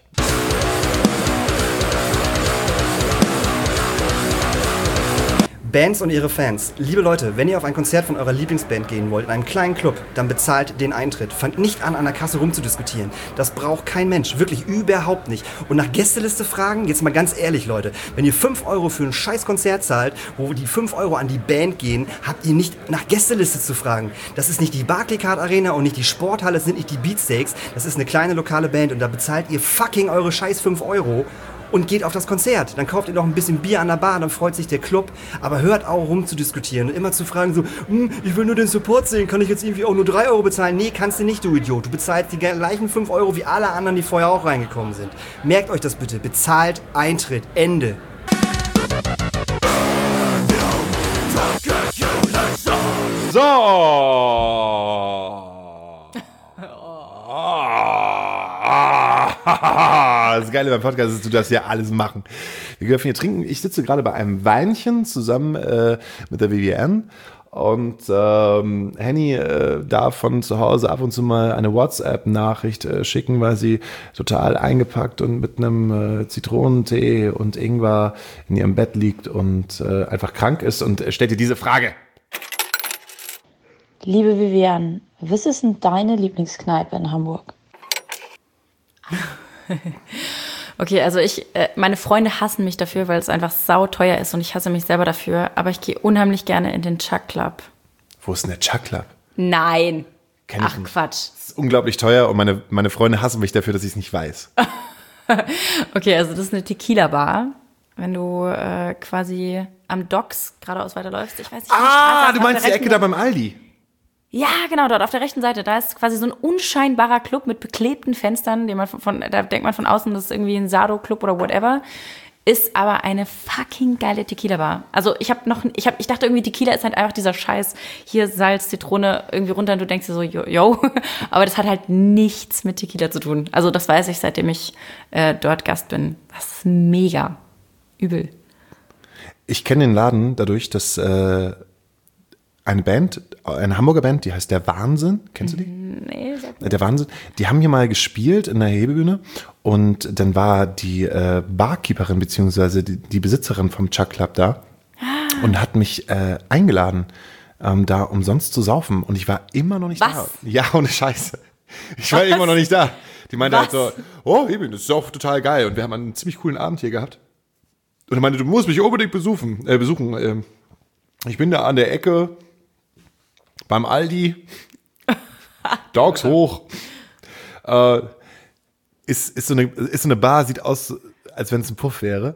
Bands und ihre Fans. Liebe Leute, wenn ihr auf ein Konzert von eurer Lieblingsband gehen wollt, in einem kleinen Club, dann bezahlt den Eintritt. Fangt nicht an, an der Kasse rumzudiskutieren. Das braucht kein Mensch. Wirklich überhaupt nicht. Und nach Gästeliste fragen, jetzt mal ganz ehrlich, Leute. Wenn ihr fünf Euro für ein scheiß Konzert zahlt, wo die fünf Euro an die Band gehen, habt ihr nicht nach Gästeliste zu fragen. Das ist nicht die Barclaycard Arena und nicht die Sporthalle, das sind nicht die Beatsteaks. Das ist eine kleine lokale Band und da bezahlt ihr fucking eure scheiß fünf Euro. Und geht auf das Konzert. Dann kauft ihr noch ein bisschen Bier an der Bar, dann freut sich der Club. Aber hört auch rum zu diskutieren und immer zu fragen so, hm, ich will nur den Support sehen, kann ich jetzt irgendwie auch nur drei Euro bezahlen? Nee, kannst du nicht, du Idiot. Du bezahlst die gleichen fünf Euro wie alle anderen, die vorher auch reingekommen sind. Merkt euch das bitte. Bezahlt Eintritt. Ende. So. Das Geile beim Podcast ist, du darfst ja alles machen. Wir dürfen hier trinken. Ich sitze gerade bei einem Weinchen zusammen äh, mit der Vivienne und ähm, Henny äh, darf von zu Hause ab und zu mal eine WhatsApp-Nachricht äh, schicken, weil sie total eingepackt und mit einem äh, Zitronentee und Ingwer in ihrem Bett liegt und äh, einfach krank ist und äh, stellt dir diese Frage. Liebe Vivian, was ist denn deine Lieblingskneipe in Hamburg? Okay, also ich, äh, meine Freunde hassen mich dafür, weil es einfach sauteuer ist und ich hasse mich selber dafür, aber ich gehe unheimlich gerne in den Chuck Club. Wo ist denn der Chuck Club? Nein. Kenn ich Ach, nicht. Quatsch. Das ist unglaublich teuer und meine, meine Freunde hassen mich dafür, dass ich es nicht weiß. Okay, also das ist eine Tequila-Bar. Wenn du äh, quasi am Docks geradeaus weiterläufst, ich weiß nicht. Ah, du meinst die Ecke da beim Aldi? Ja, genau, dort auf der rechten Seite. Da ist quasi so ein unscheinbarer Club mit beklebten Fenstern, den man von, von da denkt man von außen, das ist irgendwie ein Sado-Club oder whatever. Ist aber eine fucking geile Tequila-Bar. Also ich habe noch, ich habe, ich dachte irgendwie, Tequila ist halt einfach dieser Scheiß, hier Salz, Zitrone irgendwie runter und du denkst dir so, yo, yo. Aber das hat halt nichts mit Tequila zu tun. Also das weiß ich, seitdem ich äh, dort Gast bin. Das ist mega. Übel. Ich kenne den Laden dadurch, dass äh, eine Band, eine Hamburger Band, die heißt Der Wahnsinn. Kennst du die? Nee, sag mal. Der Wahnsinn. Die haben hier mal gespielt in der Hebebühne und dann war die äh, Barkeeperin beziehungsweise die, die Besitzerin vom Chuck Club da ah. und hat mich äh, eingeladen, ähm, da umsonst zu saufen und ich war immer noch nicht Was? da. Ja, ohne Scheiße. Ich war Was? immer noch nicht da. Die meinte Was? halt so, oh, Hebebühne, das ist auch total geil und wir haben einen ziemlich coolen Abend hier gehabt. Und er meinte, du musst mich unbedingt besuchen. Äh, besuchen. Ähm, ich bin da an der Ecke beim Aldi. Dogs hoch. Äh, ist, ist, so eine, ist so eine Bar, sieht aus, als wenn es ein Puff wäre.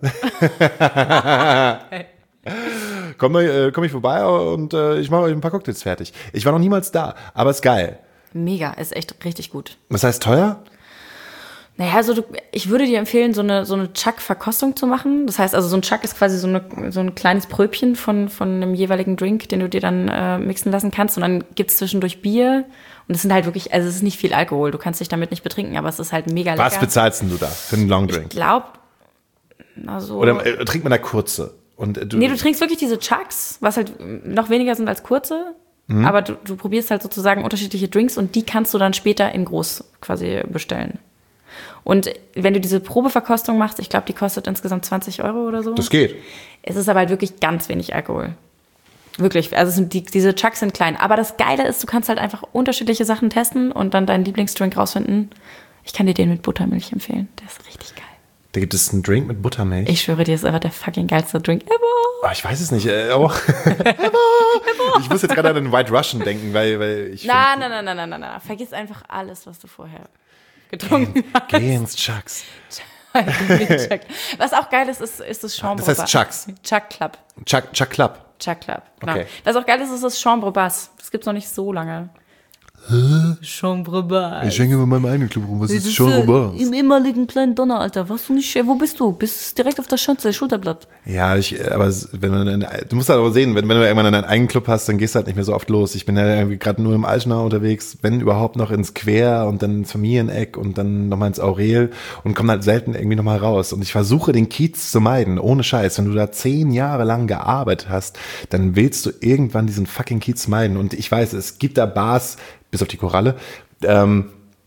komm, äh, komm ich vorbei und äh, ich mache euch ein paar Cocktails fertig. Ich war noch niemals da, aber ist geil. Mega, ist echt richtig gut. Was heißt teuer? Naja, also du, ich würde dir empfehlen, so eine, so eine Chuck-Verkostung zu machen. Das heißt, also so ein Chuck ist quasi so, eine, so ein kleines Pröbchen von, von einem jeweiligen Drink, den du dir dann äh, mixen lassen kannst. Und dann gibt's zwischendurch Bier. Und es sind halt wirklich, also es ist nicht viel Alkohol. Du kannst dich damit nicht betrinken, aber es ist halt mega lecker. Was bezahlst denn du da für einen Longdrink? Ich glaube, also... Oder äh, trinkt man da kurze? Und, äh, du, nee, du trinkst wirklich diese Chucks, was halt noch weniger sind als kurze. Mhm. Aber du, du probierst halt sozusagen unterschiedliche Drinks und die kannst du dann später in groß quasi bestellen. Und wenn du diese Probeverkostung machst, ich glaube, die kostet insgesamt zwanzig Euro oder so. Das geht. Es ist aber halt wirklich ganz wenig Alkohol. Wirklich. Also es sind die, diese Chucks sind klein. Aber das Geile ist, du kannst halt einfach unterschiedliche Sachen testen und dann deinen Lieblingsdrink rausfinden. Ich kann dir den mit Buttermilch empfehlen. Der ist richtig geil. Da gibt es einen Drink mit Buttermilch? Ich schwöre dir, das ist einfach der fucking geilste Drink ever. Oh, ich weiß es nicht. Äh, oh. Ich muss jetzt gerade an den White Russian denken, weil, weil ich... Nein, nein, nein, nein, nein, nein, nein. Vergiss einfach alles, was du vorher getrunken hast. Geh ins Chucks. Was auch geil ist, ist, ist das Chambre Das heißt Chucks. Chuck Club. Chuck, Chuck Club. Chuck Club, genau. Okay. Was auch geil ist, ist das Chambre Bass. Das gibt's noch nicht so lange. Chambre Bass. Ich hänge in meinem eigenen Club rum. Was ist, ist Chambre Bass? Im ehemaligen kleinen Donner, Alter. Was du nicht, wo bist du? Bist direkt auf der Schanze, Schulterblatt. Ja, ich, aber wenn man, du musst halt aber sehen, wenn, wenn du irgendwann einen eigenen Club hast, dann gehst du halt nicht mehr so oft los. Ich bin ja irgendwie gerade nur im Altena unterwegs, wenn überhaupt noch ins Quer und dann ins Familieneck und dann nochmal ins Aurel und komme halt selten irgendwie nochmal raus. Und ich versuche den Kiez zu meiden, ohne Scheiß. Wenn du da zehn Jahre lang gearbeitet hast, dann willst du irgendwann diesen fucking Kiez meiden. Und ich weiß, es gibt da Bars, bis auf die Koralle, ähm,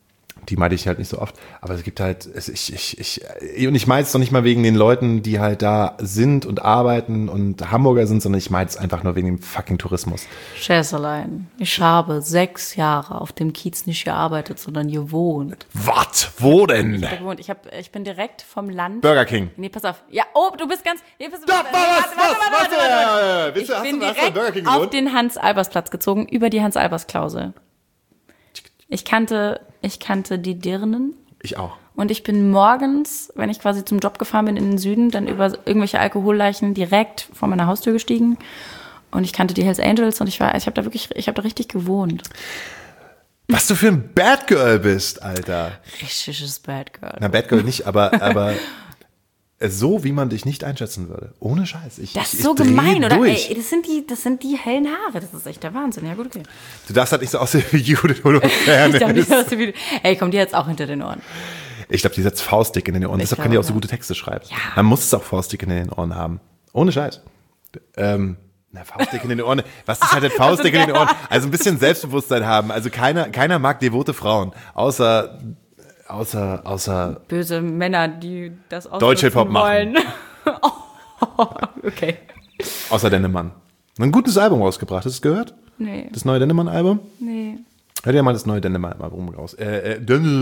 die meide ich halt nicht so oft, aber es gibt halt, es, ich, ich, ich, und ich meine es doch nicht mal wegen den Leuten, die halt da sind und arbeiten und Hamburger sind, sondern ich meine es einfach nur wegen dem fucking Tourismus. Schäßelein, ich habe sechs Jahre auf dem Kiez nicht gearbeitet, sondern gewohnt. Was? Wo denn? Ich, bin gewohnt. Ich, hab, ich bin direkt vom Land. Burger King. Nee, pass auf. Ja, oh, du bist ganz. Nee, pass auf. Da, was, was, was, was, Ich bin direkt auf den Hans-Albers-Platz gezogen, über die Hans-Albers-Klausel. Ich kannte, ich kannte die Dirnen. Ich auch. Und ich bin morgens, wenn ich quasi zum Job gefahren bin in den Süden, dann über irgendwelche Alkoholleichen direkt vor meiner Haustür gestiegen. Und ich kannte die Hells Angels und ich war, ich habe da wirklich, ich habe da richtig gewohnt. Was du für ein Bad Girl bist, Alter. Richtiges Bad Girl. Na, Bad Girl nicht, aber, aber so, wie man dich nicht einschätzen würde. Ohne Scheiß. Ich, das ist ich, so ich dreh gemein, oder? durch. Ey, das sind die, das sind die hellen Haare. Das ist echt der Wahnsinn. Ja, gut, okay. Du darfst halt nicht so aussehen wie Judith Holofernes. Ich darf nicht aussehen wie, ey, komm, die jetzt auch hinter den Ohren. Ich glaube, die setzt Faustdick in den Ohren. Ich Deshalb glaube, kann die auch so ja. gute Texte schreiben. Ja. Man muss es auch Faustdick in den Ohren haben. Ohne Scheiß. Ähm, na, Faustdick in den Ohren. Was ist halt ein Faustdick in den Ohren? Also ein bisschen Selbstbewusstsein haben. Also keiner, keiner mag devote Frauen. Außer, außer, außer Böse Männer, die das ausnutzen Deutsch-Hip-Hop machen. wollen. Oh, okay. Außer Dennemann. Ein gutes Album rausgebracht. Hast du es gehört? Nee. Das neue Dennemann-Album? Nee. Hör dir mal das neue Dennemann-Album raus. Äh,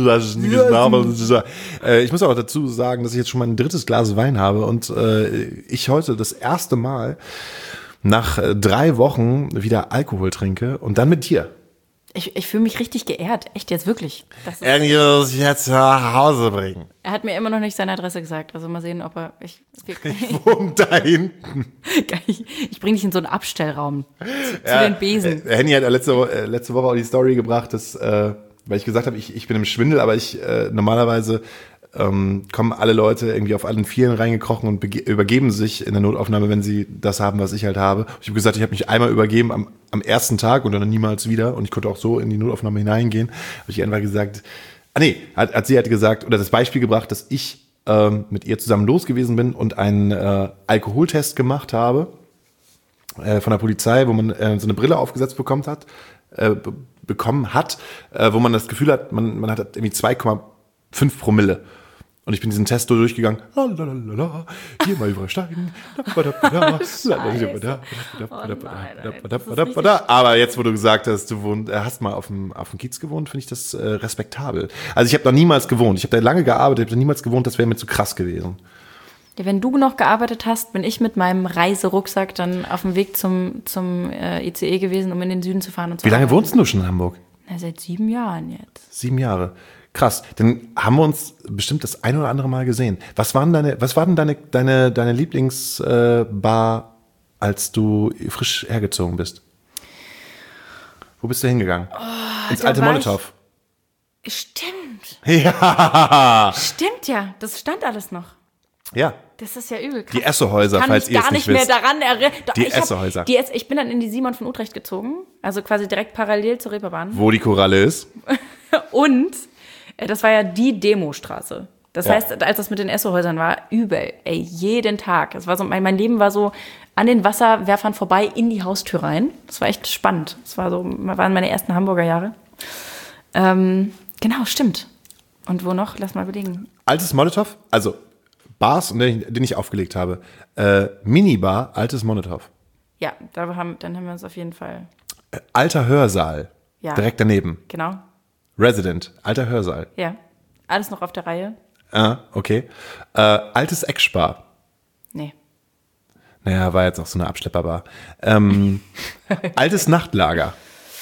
äh, äh, ich muss auch dazu sagen, dass ich jetzt schon mein drittes Glas Wein habe und äh, ich heute das erste Mal nach äh, drei Wochen wieder Alkohol trinke und dann mit dir. Ich, ich fühle mich richtig geehrt. Echt jetzt, wirklich. Das ist, Irgendwie muss ich jetzt nach Hause bringen. er hat mir immer noch nicht seine Adresse gesagt. Also mal sehen, ob er... Ich, Ich wohne da hinten. ich, ich bringe dich in so einen Abstellraum zu, zu Ja, den Besen. äh, Henny hat letzte, Wo- äh, letzte Woche auch die Story gebracht, dass, äh, weil ich gesagt habe, ich, ich bin im Schwindel, aber ich äh, normalerweise ähm, kommen alle Leute irgendwie auf allen Vieren reingekrochen und bege- übergeben sich in der Notaufnahme, wenn sie das haben, was ich halt habe. Ich habe gesagt, ich habe mich einmal übergeben am, am ersten Tag und dann niemals wieder und ich konnte auch so in die Notaufnahme hineingehen. Habe ich einfach gesagt, ah nee, hat, hat sie halt gesagt, oder das Beispiel gebracht, dass ich ähm, mit ihr zusammen los gewesen bin und einen äh, Alkoholtest gemacht habe äh, von der Polizei, wo man äh, so eine Brille aufgesetzt bekommen hat, äh, be- bekommen hat, äh, wo man das Gefühl hat, man, man hat irgendwie zwei Komma fünf Promille. Und ich bin diesen Test durchgegangen. Lalalala, hier mal übersteigen. Aber jetzt, wo du gesagt hast, du wohnt, hast mal auf dem, auf dem Kiez gewohnt, finde ich das äh, respektabel. Also ich habe noch niemals gewohnt. Ich habe da lange gearbeitet, ich habe da niemals gewohnt, das wäre mir zu krass gewesen. Ja, wenn du noch gearbeitet hast, bin ich mit meinem Reiserucksack dann auf dem Weg zum, zum äh, I C E gewesen, um in den Süden zu fahren. Und zu Wie lange arbeiten. wohnst du schon in Hamburg? Na, seit sieben Jahren jetzt. Sieben Jahre. Krass. Dann haben wir uns bestimmt das ein oder andere Mal gesehen. Was waren deine, was war denn deine, deine, deine Lieblingsbar, äh, Bar, als du frisch hergezogen bist? Wo bist du hingegangen? Oh, Ins da alte war Molotow. Ich, stimmt. Ja. Stimmt ja. Das stand alles noch. Ja. Das ist ja übel. Krass. Die Essohäuser, Ich kann falls mich ihr es gar nicht nicht mehr wisst. daran erinnern. Doch, Die ich hab Essohäuser. Die Es- ich bin dann in die Simon von Utrecht gezogen, also quasi direkt parallel zur Reeperbahn. Wo die Koralle ist. Und äh, das war ja die Demostraße. Das Ja. heißt, als das mit den Essohäusern war, übel, ey, jeden Tag. Das war so, mein, mein Leben war so an den Wasserwerfern vorbei in die Haustür rein. Das war echt spannend. Das war so, waren meine ersten Hamburger Jahre. Ähm, genau, stimmt. Und wo noch? Lass mal überlegen. Altes Molotow, also Bars, den den ich aufgelegt habe. Äh, Minibar, altes Molotow. Ja, da haben, dann haben wir uns auf jeden Fall, Äh, alter Hörsaal. Ja. Direkt daneben. genau, Resident, alter Hörsaal. ja, alles noch auf der Reihe. Ah, okay. Äh, altes Eckspar. Nee. Naja, war jetzt auch so eine Abschlepperbar. Ähm, altes Nachtlager.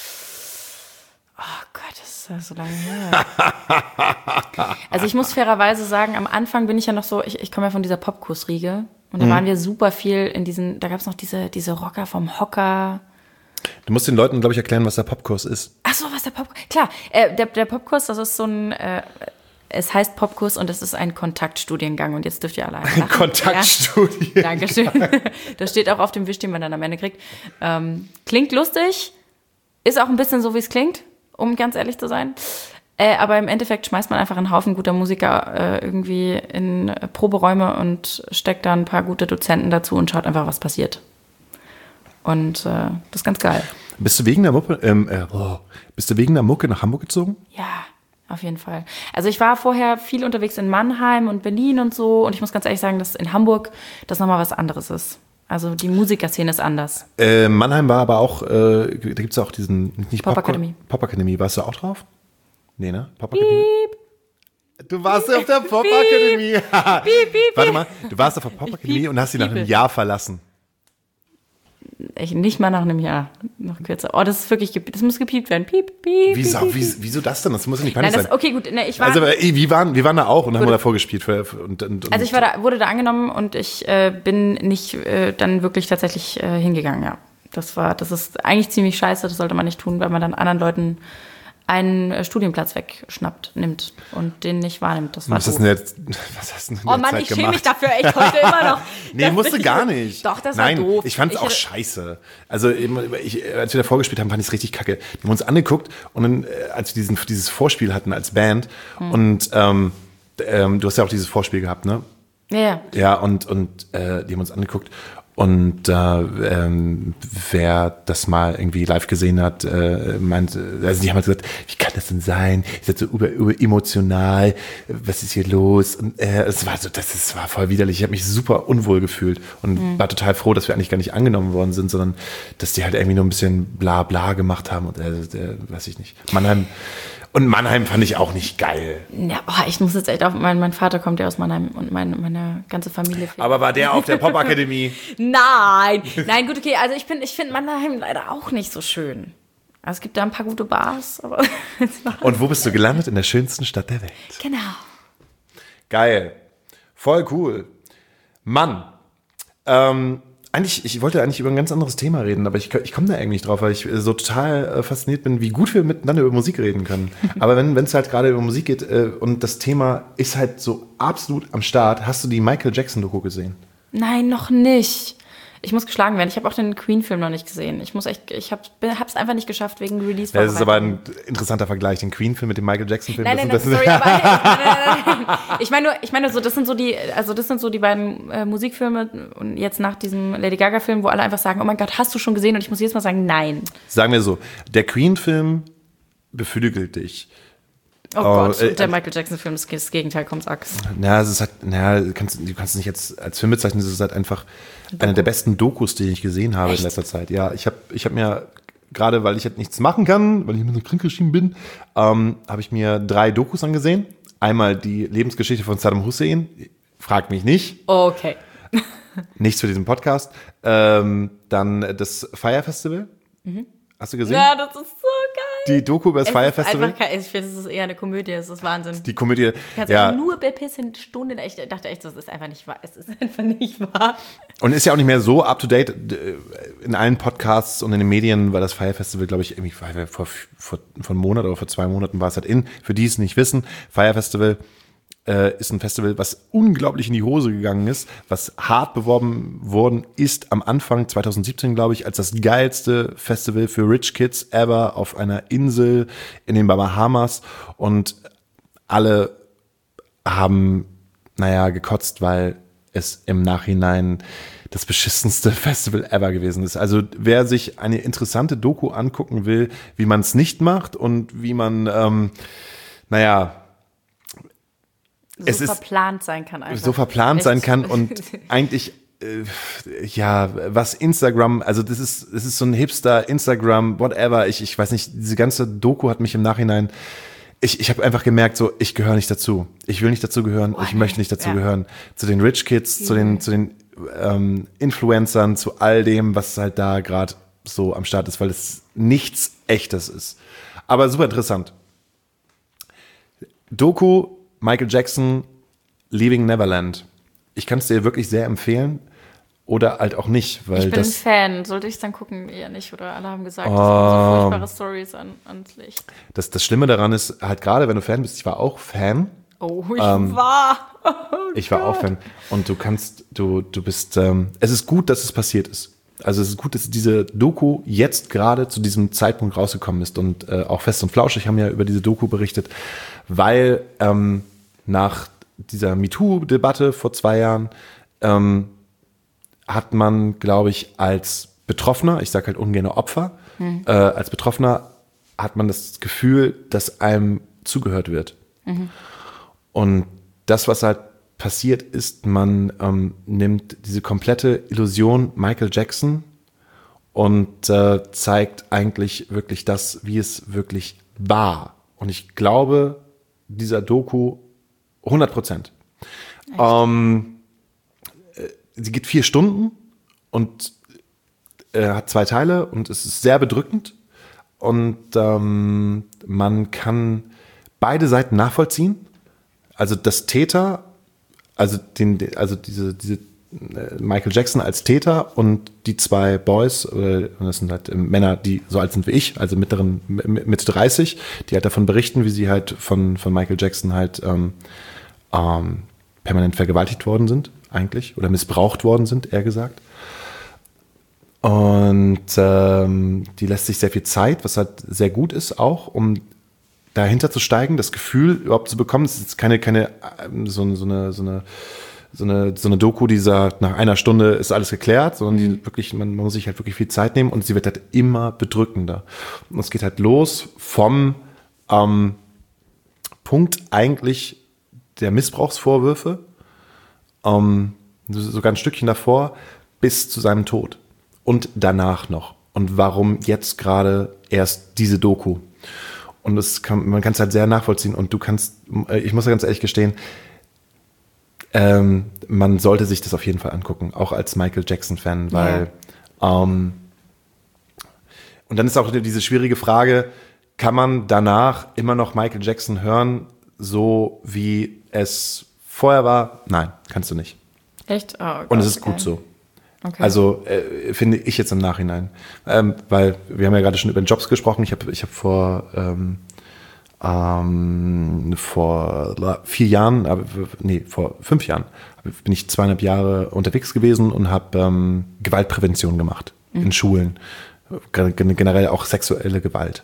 Oh Gott, das ist ja so lange her. Also ich muss fairerweise sagen, am Anfang bin ich ja noch so, ich, ich komme ja von dieser Popkursriege und da waren wir super viel in diesen, da gab es noch diese, diese Rocker vom Hocker. Du musst den Leuten, glaube ich, erklären, was der Popkurs ist. Ach so, was der Popkurs? Klar, äh, der, der Popkurs, das ist so ein, äh, es heißt Popkurs und es ist ein Kontaktstudiengang und jetzt dürft ihr alle lachen. Kontaktstudie. Ja, Dankeschön. Das steht auch auf dem Wisch, den man dann am Ende kriegt. Ähm, klingt lustig, ist auch ein bisschen so, wie es klingt, um ganz ehrlich zu sein. Äh, aber im Endeffekt schmeißt man einfach einen Haufen guter Musiker äh, irgendwie in äh, Proberäume und steckt da ein paar gute Dozenten dazu und schaut einfach, was passiert. Und äh, das ist ganz geil. Bist du wegen der Mucke, ähm, äh, oh, bist du wegen der Mucke nach Hamburg gezogen? Ja, auf jeden Fall. Also ich war vorher viel unterwegs in Mannheim und Berlin und so. Und ich muss ganz ehrlich sagen, dass in Hamburg das nochmal was anderes ist. Also die Musikerszene ist anders. Äh, Mannheim war aber auch, äh, da gibt es auch diesen, nicht Pop Pop Academy. Pop Academy, warst du auch drauf? Nee, ne? Pop Academy. Du warst auf der Pop Academy. Piep, piep, Warte mal, du warst auf der Pop Ich Academy piep, und hast sie nach einem piepe. Jahr verlassen. Ich, nicht mal nach einem Jahr, noch kürzer. Oh, das ist wirklich, gep- das muss gepiept werden. Piep, piep, Wieso, piep, piep. wieso, wieso das denn? Das muss ja nicht Nein, peinlich das, sein. okay, gut, ne, ich war, Also, ey, wir waren, wir waren da auch und haben Gut. davor gespielt. Für, für, und, und, und also ich war da, wurde da angenommen und ich äh, bin nicht äh, dann wirklich tatsächlich äh, hingegangen, ja. Das war, das ist eigentlich ziemlich scheiße, das sollte man nicht tun, weil man dann anderen Leuten einen äh, Studienplatz wegschnappt, nimmt und den nicht wahrnimmt. Das war was hast doof. du denn jetzt, was hast du denn in Oh der Mann, Zeit ich schäme gemacht? mich dafür echt heute immer noch. Nee, Das musste bin gar ich- nicht. Doch, das Nein, war doof. ich fand's auch hätte- scheiße. Also, eben, ich, als wir davor gespielt haben, fand ich's richtig kacke. Wir haben uns angeguckt und dann, äh, als wir diesen, dieses Vorspiel hatten als Band Hm. und ähm, ähm, du hast ja auch dieses Vorspiel gehabt, ne? Ja, ja. Ja, und, und äh, die haben uns angeguckt. Und äh, ähm, wer das mal irgendwie live gesehen hat, äh, meint, also die haben halt gesagt, wie kann das denn sein? Ihr seid so über, über emotional, was ist hier los? Und äh, es war so, das ist, war voll widerlich. Ich habe mich super unwohl gefühlt und war total froh, dass wir eigentlich gar nicht angenommen worden sind, sondern dass die halt irgendwie nur ein bisschen bla bla gemacht haben und äh, äh, weiß ich nicht. Mannheim und Mannheim fand ich auch nicht geil. Ja, boah, ich muss jetzt echt auf, mein, mein Vater kommt ja aus Mannheim und meine, meine ganze Familie. Aber war der auf der Pop-Akademie? Nein, nein, gut, okay, also ich bin, ich finde Mannheim leider auch nicht so schön. Also es gibt da ein paar gute Bars, aber es war- Und wo bist du gelandet? In der schönsten Stadt der Welt. genau. Geil. Voll cool. Mann. Ähm, eigentlich, ich wollte eigentlich über ein ganz anderes Thema reden, aber ich, ich komme da eigentlich drauf, weil ich so total äh, fasziniert bin, wie gut wir miteinander über Musik reden können. Aber wenn es halt gerade über Musik geht äh, und das Thema ist halt so absolut am Start, hast du die Michael Jackson-Doku gesehen? Nein, noch nicht. Ich muss geschlagen werden. Ich habe auch den Queen-Film noch nicht gesehen. Ich muss echt, ich habe es einfach nicht geschafft wegen Release. Ja, das ist aber ein interessanter Vergleich, den Queen-Film mit dem Michael Jackson-Film. Nein, nein, das nein, sind- sorry, aber ich meine, ich meine nur, ich meine nur so, das sind so die, also das sind so die beiden äh, Musikfilme und jetzt nach diesem Lady Gaga-Film, wo alle einfach sagen, oh mein Gott, hast du schon gesehen? Und ich muss jedes Mal sagen, nein. Sagen wir so, der Queen-Film beflügelt dich. Oh, Oh, Gott, äh, und der Michael Jackson-Film, das, das Gegenteil kommt Axt. Ja, es ist halt, naja, du kannst, du kannst es nicht jetzt als Film bezeichnen, es ist halt einfach eine der besten Dokus, die ich gesehen habe Echt? in letzter Zeit. Ja, ich habe ich hab mir, gerade weil ich halt nichts machen kann, weil ich immer so krankgeschrieben bin, ähm, habe ich mir drei Dokus angesehen. Einmal die Lebensgeschichte von Saddam Hussein, frag mich nicht, Okay. nichts für diesen Podcast. Ähm, dann das Fire Festival, hast du gesehen? Ja, das ist so geil. Die Doku über das Es Fire ist Festival, einfach kein, ich finde, es ist eher eine Komödie, es ist Wahnsinn. die Komödie, Du kannst ja. ja nur bepissen Stunden. Ich dachte echt, das ist einfach nicht wahr. Es ist einfach nicht wahr. Und ist ja auch nicht mehr so up-to-date. In allen Podcasts und in den Medien war das Fire Festival, glaube ich, irgendwie vor, vor, vor einem Monat oder vor zwei Monaten war es halt in. Für die es nicht wissen, Fire Festival äh, ist ein Festival, was unglaublich in die Hose gegangen ist, was hart beworben worden ist am Anfang zwanzig siebzehn, glaube ich, als das geilste Festival für Rich Kids ever auf einer Insel in den Bahamas. Und alle haben, naja, gekotzt, weil es im Nachhinein das beschissenste Festival ever gewesen ist. Also wer sich eine interessante Doku angucken will, wie man es nicht macht und wie man, ähm, naja, So Es ist- verplant sein kann einfach. so verplant Echt. sein kann und eigentlich, äh, ja, was Instagram, also das ist, das ist so ein Hipster, Instagram, whatever, ich, ich weiß nicht, diese ganze Doku hat mich im Nachhinein, ich, ich habe einfach gemerkt, so, ich gehöre nicht dazu. Ich will nicht dazu gehören, ich nee. möchte nicht dazu Ja. gehören. Zu den Rich Kids, zu den, zu den ähm, Influencern, zu all dem, was halt da gerade so am Start ist, weil es nichts Echtes ist. Aber super interessant. Doku, Michael Jackson, Leaving Neverland. Ich kann es dir wirklich sehr empfehlen oder halt auch nicht, weil Ich bin das ein Fan. Sollte ich es dann gucken? Eher nicht. Oder alle haben gesagt, Oh. das sind so furchtbare Stories an, ans Licht. das, das Schlimme daran ist, halt gerade wenn du Fan bist, ich war auch Fan, Oh, ich Ähm, war. ich war auch Fan und du kannst, du, du bist, ähm, es ist gut, dass es passiert ist. Also es ist gut, dass diese Doku jetzt gerade zu diesem Zeitpunkt rausgekommen ist und äh, auch Fest und Flauschig haben ja über diese Doku berichtet, weil ähm, nach dieser MeToo-Debatte vor zwei Jahren ähm, hat man, glaube ich, als Betroffener, ich sage halt ungern Opfer, äh, als Betroffener hat man das Gefühl, dass einem zugehört wird. Mhm. Und das, was halt passiert ist, man ähm, nimmt diese komplette Illusion Michael Jackson und äh, zeigt eigentlich wirklich das, wie es wirklich war. Und ich glaube, dieser Doku hundert Prozent. Ähm, sie geht vier Stunden und äh, hat zwei Teile und es ist sehr bedrückend. Und ähm, man kann beide Seiten nachvollziehen. Also das Täter, also, den, also diese, diese Michael Jackson als Täter und die zwei Boys, äh, das sind halt Männer, die so alt sind wie ich, also mittleren, Mitte dreißig, die halt davon berichten, wie sie halt von, von Michael Jackson halt ähm, ähm, permanent vergewaltigt worden sind, eigentlich, oder missbraucht worden sind, eher gesagt. Und ähm, die lässt sich sehr viel Zeit, was halt sehr gut ist auch, um dahinter zu steigen, das Gefühl überhaupt zu bekommen. Es ist keine, keine so, so eine, so eine So eine, so eine Doku, die sagt, nach einer Stunde ist alles geklärt, sondern die wirklich, man, man muss sich halt wirklich viel Zeit nehmen und sie wird halt immer bedrückender. Und es geht halt los vom ähm, Punkt eigentlich der Missbrauchsvorwürfe, ähm, sogar ein Stückchen davor, bis zu seinem Tod. Und danach noch. Und warum jetzt gerade erst diese Doku? Und das kann, man kann es halt sehr nachvollziehen. Und du kannst, ich muss ja ganz ehrlich gestehen, Ähm, man sollte sich das auf jeden Fall angucken, auch als Michael Jackson-Fan, weil ja. ähm, und dann ist auch diese schwierige Frage, kann man danach immer noch Michael Jackson hören, so wie es vorher war? Nein, kannst du nicht. Echt? Oh, Gott, und es ist okay. gut so. Okay. Also äh, finde ich jetzt im Nachhinein. Ähm, weil wir haben ja gerade schon über Jobs gesprochen. Ich habe ich hab vor ähm, Ähm, vor vier Jahren, nee, vor fünf Jahren bin ich zweieinhalb Jahre unterwegs gewesen und habe ähm, Gewaltprävention gemacht mhm. in Schulen, generell auch sexuelle Gewalt.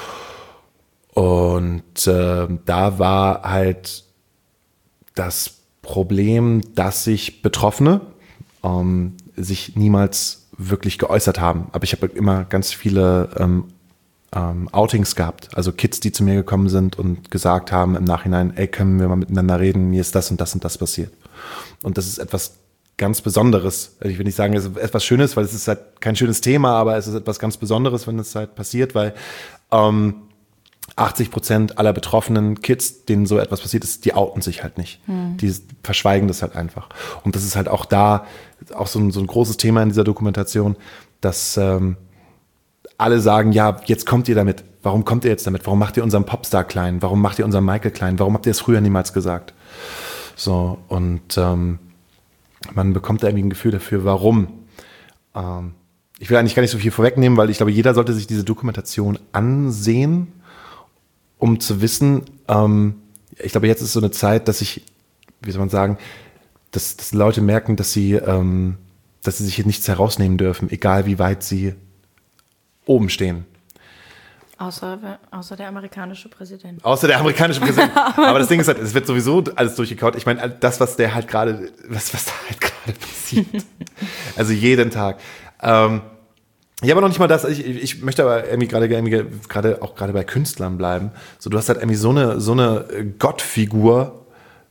Und äh, da war halt das Problem, dass sich Betroffene ähm, sich niemals wirklich geäußert haben. Aber ich habe immer ganz viele ähm, Ähm, Outings gehabt, also Kids, die zu mir gekommen sind und gesagt haben im Nachhinein, ey, können wir mal miteinander reden, mir ist das und das und das passiert. Und das ist etwas ganz Besonderes. Also ich will nicht sagen, es ist etwas Schönes, weil es ist halt kein schönes Thema, aber es ist etwas ganz Besonderes, wenn es halt passiert, weil ähm, achtzig Prozent aller betroffenen Kids, denen so etwas passiert ist, die outen sich halt nicht. Hm. Die verschweigen das halt einfach. Und das ist halt auch da, auch so ein, so ein großes Thema in dieser Dokumentation, dass ähm, alle sagen, ja, jetzt kommt ihr damit. Warum kommt ihr jetzt damit? Warum macht ihr unseren Popstar klein? Warum macht ihr unseren Michael klein? Warum habt ihr es früher niemals gesagt? So, und ähm, man bekommt da irgendwie ein Gefühl dafür, warum. Ähm, ich will eigentlich gar nicht so viel vorwegnehmen, weil ich glaube, jeder sollte sich diese Dokumentation ansehen, um zu wissen, ähm, ich glaube, jetzt ist so eine Zeit, dass ich, wie soll man sagen, dass, dass Leute merken, dass sie, ähm, dass sie sich hier nichts herausnehmen dürfen, egal wie weit sie oben stehen. Außer, außer der amerikanische Präsident. Außer der amerikanische Präsident. Aber das Ding ist halt, es wird sowieso alles durchgekaut. Ich meine, das, was der halt gerade, was, was da halt gerade passiert. Also jeden Tag. Ähm, ja, aber noch nicht mal das. Ich, ich möchte aber irgendwie gerade, irgendwie gerade auch gerade bei Künstlern bleiben. So, du hast halt irgendwie so eine, so eine Gottfigur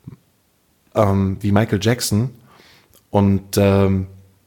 ähm, wie Michael Jackson und ähm,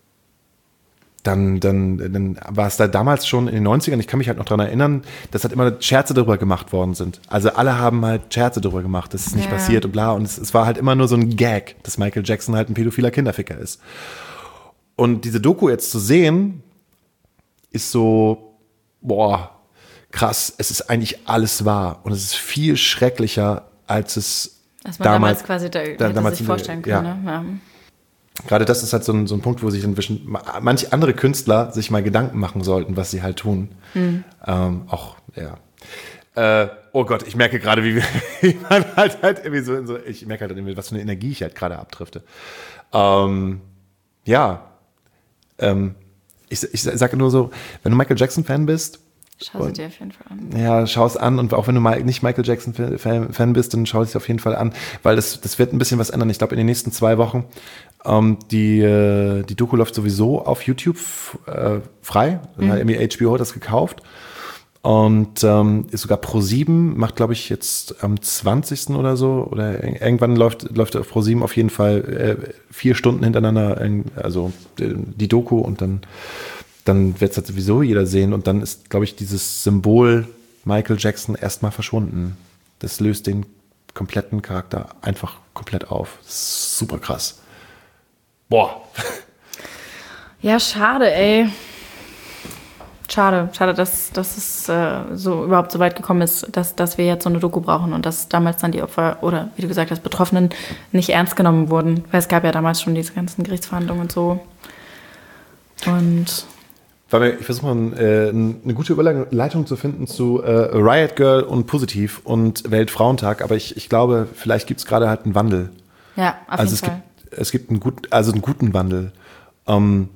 Dann, dann, dann war es da damals schon in den neunzigern, ich kann mich halt noch daran erinnern, dass halt immer Scherze darüber gemacht worden sind. Also alle haben halt Scherze darüber gemacht, dass es nicht ja. passiert und bla. Und es, es war halt immer nur so ein Gag, dass Michael Jackson halt ein pädophiler Kinderficker ist. Und diese Doku jetzt zu sehen, ist so, boah, krass, es ist eigentlich alles wahr. Und es ist viel schrecklicher, als es Als man damals, damals quasi da, da, damals sich vorstellen ja. kann. Ne? Ja. Gerade das ist halt so ein, so ein Punkt, wo sich inzwischen manche andere Künstler sich mal Gedanken machen sollten, was sie halt tun. Mhm. Ähm, auch, ja. Äh, oh Gott, ich merke gerade, wie, wie man halt halt irgendwie so, so, ich merke halt irgendwie, was für eine Energie ich halt gerade abdrifte. Ähm, ja. Ähm, ich, ich sage nur so, wenn du Michael Jackson-Fan bist, schau sie dir auf jeden Fall an. Ja, schau es an. Und auch wenn du mal nicht Michael Jackson-Fan bist, dann schau es dir auf jeden Fall an. Weil das, das wird ein bisschen was ändern. Ich glaube, in den nächsten zwei Wochen, ähm, die, äh, die Doku läuft sowieso auf YouTube äh, frei. Mhm. Irgendwie H B O hat das gekauft. Und ähm, ist sogar ProSieben, macht, glaube ich, jetzt am zwanzigsten oder so, oder irgendwann läuft, läuft auf ProSieben auf jeden Fall äh, vier Stunden hintereinander, also äh, die Doku, und dann, dann wird es halt sowieso jeder sehen. Und dann ist, glaube ich, dieses Symbol Michael Jackson erstmal verschwunden. Das löst den kompletten Charakter einfach komplett auf. Das ist super krass. Boah. Ja, schade, ey. Schade, schade, dass, dass es äh, so überhaupt so weit gekommen ist, dass, dass wir jetzt so eine Doku brauchen und dass damals dann die Opfer oder, wie du gesagt hast, Betroffenen nicht ernst genommen wurden. Weil es gab ja damals schon diese ganzen Gerichtsverhandlungen und so. Und Ich versuche mal äh, eine gute Überleitung zu finden zu äh, Riot Girl und Positiv und Weltfrauentag, aber ich, ich glaube, vielleicht gibt es gerade halt einen Wandel. Ja, auf also jeden es Fall. Gibt, es gibt einen, gut, also einen guten Wandel. Ähm,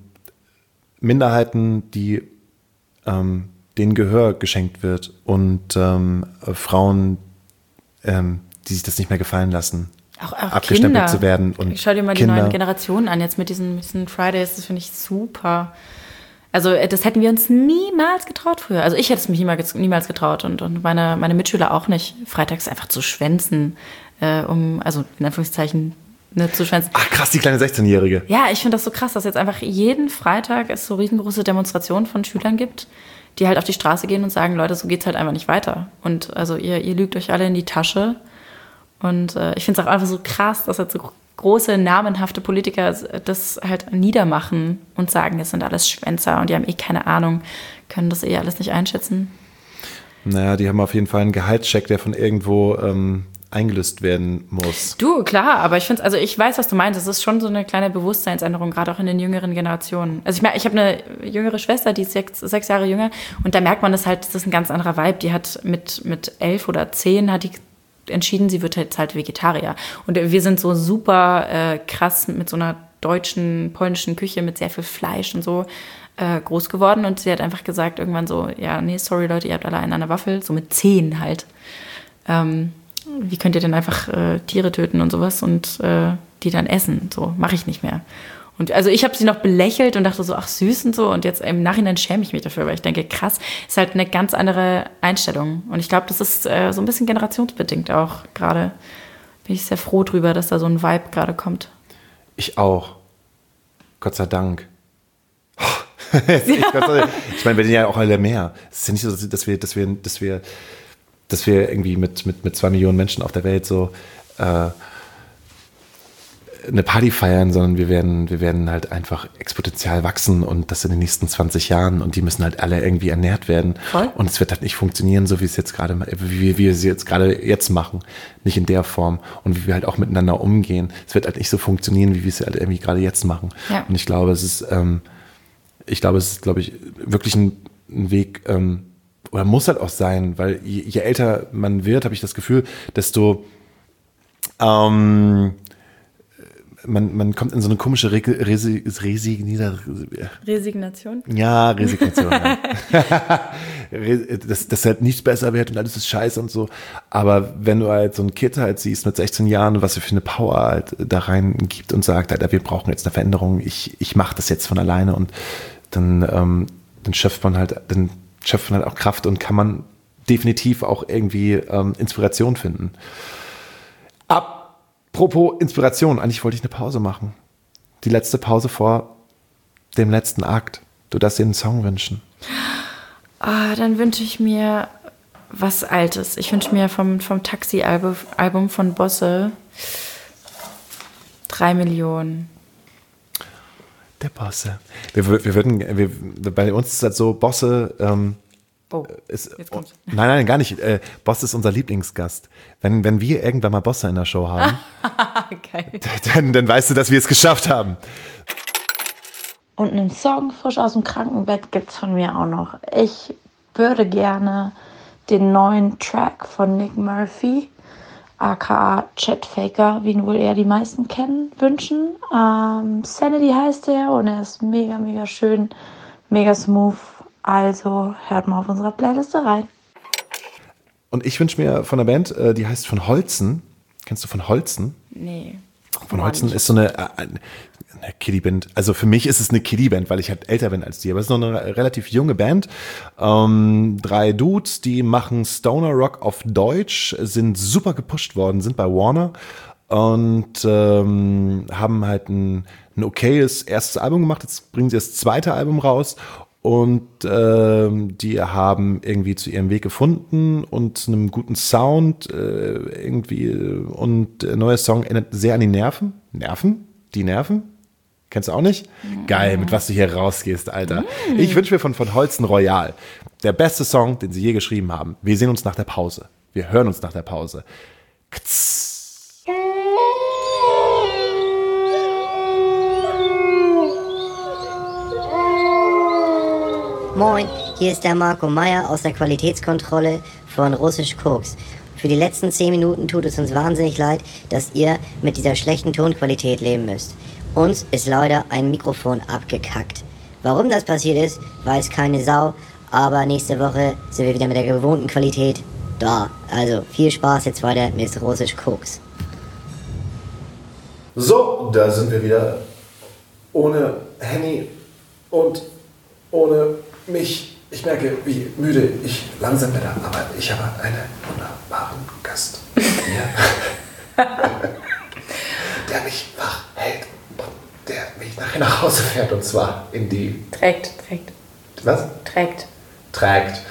Minderheiten, die ähm, denen Gehör geschenkt wird und ähm, Frauen, ähm, die sich das nicht mehr gefallen lassen, auch, auch abgestempelt Kinder. zu werden. Und schau dir mal Kinder. Die neuen Generationen an, jetzt mit diesen, mit diesen Fridays, das finde ich super. Also das hätten wir uns niemals getraut früher. Also ich hätte es mich niemals, niemals getraut und, und meine, meine Mitschüler auch nicht, freitags einfach zu schwänzen, äh, um, also in Anführungszeichen, ne, zu schwänzen. Ach krass, die kleine sechzehnjährige. Ja, ich finde das so krass, dass jetzt einfach jeden Freitag es so riesengroße Demonstrationen von Schülern gibt, die halt auf die Straße gehen und sagen, Leute, so geht's halt einfach nicht weiter. Und also ihr, ihr lügt euch alle in die Tasche. Und äh, ich finde es auch einfach so krass, dass jetzt so große, namenhafte Politiker das halt niedermachen und sagen, das sind alles Schwänzer und die haben eh keine Ahnung, können das eh alles nicht einschätzen. Naja, die haben auf jeden Fall einen Gehaltscheck, der von irgendwo ähm, eingelöst werden muss. Du, klar, aber ich finde, also ich weiß, was du meinst. Es ist schon so eine kleine Bewusstseinsänderung, gerade auch in den jüngeren Generationen. Also ich meine, ich habe eine jüngere Schwester, die ist sechs, sechs Jahre jünger und da merkt man das halt, das ist ein ganz anderer Vibe. Die hat mit, mit elf oder zehn hat die entschieden, sie wird jetzt halt Vegetarier. Und wir sind so super äh, krass mit so einer deutschen, polnischen Küche mit sehr viel Fleisch und so äh, groß geworden. Und sie hat einfach gesagt irgendwann so, ja, nee, sorry Leute, ihr habt alle einen an der Waffel. So mit zehn halt. Ähm, wie könnt ihr denn einfach äh, Tiere töten und sowas und äh, die dann essen? So, mache ich nicht mehr. Und also ich habe sie noch belächelt und dachte so, ach süß und so. Und jetzt im Nachhinein schäme ich mich dafür, weil ich denke, krass, ist halt eine ganz andere Einstellung. Und ich glaube, das ist äh, so ein bisschen generationsbedingt auch gerade. Bin ich sehr froh drüber, dass da so ein Vibe gerade kommt. Ich auch. Gott sei Dank. Ich meine, wir sind ja auch alle mehr. Es ist ja nicht so, dass wir, dass wir, dass wir, dass wir irgendwie mit, mit, mit zwei Millionen Menschen auf der Welt so äh, eine Party feiern, sondern wir werden, wir werden halt einfach exponentiell wachsen und das in den nächsten zwanzig Jahren und die müssen halt alle irgendwie ernährt werden. Voll. Und es wird halt nicht funktionieren, so wie es jetzt gerade, wie wir es jetzt gerade jetzt machen. Nicht in der Form und wie wir halt auch miteinander umgehen. Es wird halt nicht so funktionieren, wie wir es halt irgendwie gerade jetzt machen. Ja. Und ich glaube, es ist, ähm, ich glaube, es ist, glaube ich, wirklich ein, ein Weg, ähm, oder muss halt auch sein, weil je, je älter man wird, habe ich das Gefühl, desto ähm, Man, man kommt in so eine komische Re- Resi- Resignation. Resignation? Ja, Resignation. Ja. dass, dass halt nichts besser wird und alles ist scheiße und so. Aber wenn du halt so ein Kind halt siehst mit sechzehn Jahren, was er für eine Power halt da rein gibt und sagt, halt, wir brauchen jetzt eine Veränderung, ich, ich mache das jetzt von alleine und dann, ähm, dann schöpft man halt, dann schöpft man halt auch Kraft und kann man definitiv auch irgendwie ähm, Inspiration finden. Ab Apropos Inspiration, eigentlich wollte ich eine Pause machen. Die letzte Pause vor dem letzten Akt. Du darfst dir einen Song wünschen. Ah, dann wünsche ich mir was Altes. Ich wünsche mir vom, vom Taxi-Album Album von Bosse drei Millionen. Der Bosse. Wir, wir würden, wir, bei uns ist das so, Bosse ähm, Oh, ist, jetzt kommt's. Nein, nein, gar nicht. Äh, Bosse ist unser Lieblingsgast. Wenn, wenn wir irgendwann mal Bosse in der Show haben, Geil. dann, dann weißt du, dass wir es geschafft haben. Und einen Song frisch aus dem Krankenbett gibt's von mir auch noch. Ich würde gerne den neuen Track von Nick Murphy, aka Chet Faker, wie ihn wohl eher die meisten kennen, wünschen. Ähm, Sanity heißt er und er ist mega, mega schön, mega smooth. Also hört mal auf unserer Playliste rein. Und ich wünsche mir von der Band, die heißt von Holzen. Kennst du von Holzen? Nee. von Holzen ist so eine, eine Kiddie-Band. Also für mich ist es eine Kiddie-Band, weil ich halt älter bin als die. Aber es ist noch eine relativ junge Band. Ähm, drei Dudes, die machen Stoner Rock auf Deutsch, sind super gepusht worden, sind bei Warner und ähm, haben halt ein, ein okayes erstes Album gemacht. Jetzt bringen sie das zweite Album raus. Und ähm, die haben irgendwie zu ihrem Weg gefunden und einem guten Sound äh, irgendwie. Und der neue Song erinnert sehr an die Nerven. Nerven? Die Nerven? Kennst du auch nicht? Mhm. Geil, mit was du hier rausgehst, Alter. Mhm. Ich wünsche mir von, von Holzen Royal der beste Song, den sie je geschrieben haben. Wir sehen uns nach der Pause. Wir hören uns nach der Pause. Ktss. Moin, hier ist der Marco Meyer aus der Qualitätskontrolle von Russisch Koks. Für die letzten zehn Minuten tut es uns wahnsinnig leid, dass ihr mit dieser schlechten Tonqualität leben müsst. Uns ist leider ein Mikrofon abgekackt. Warum das passiert ist, weiß keine Sau, aber nächste Woche sind wir wieder mit der gewohnten Qualität da. Also viel Spaß jetzt weiter mit Russisch Koks. So, da sind wir wieder ohne Henny und ohne mich. Ich merke, wie müde ich langsam werde, aber ich habe einen wunderbaren Gast hier, der mich wach hält und der mich nachher nach Hause fährt, und zwar in die... Trägt, trägt. Was? Trägt. Trägt.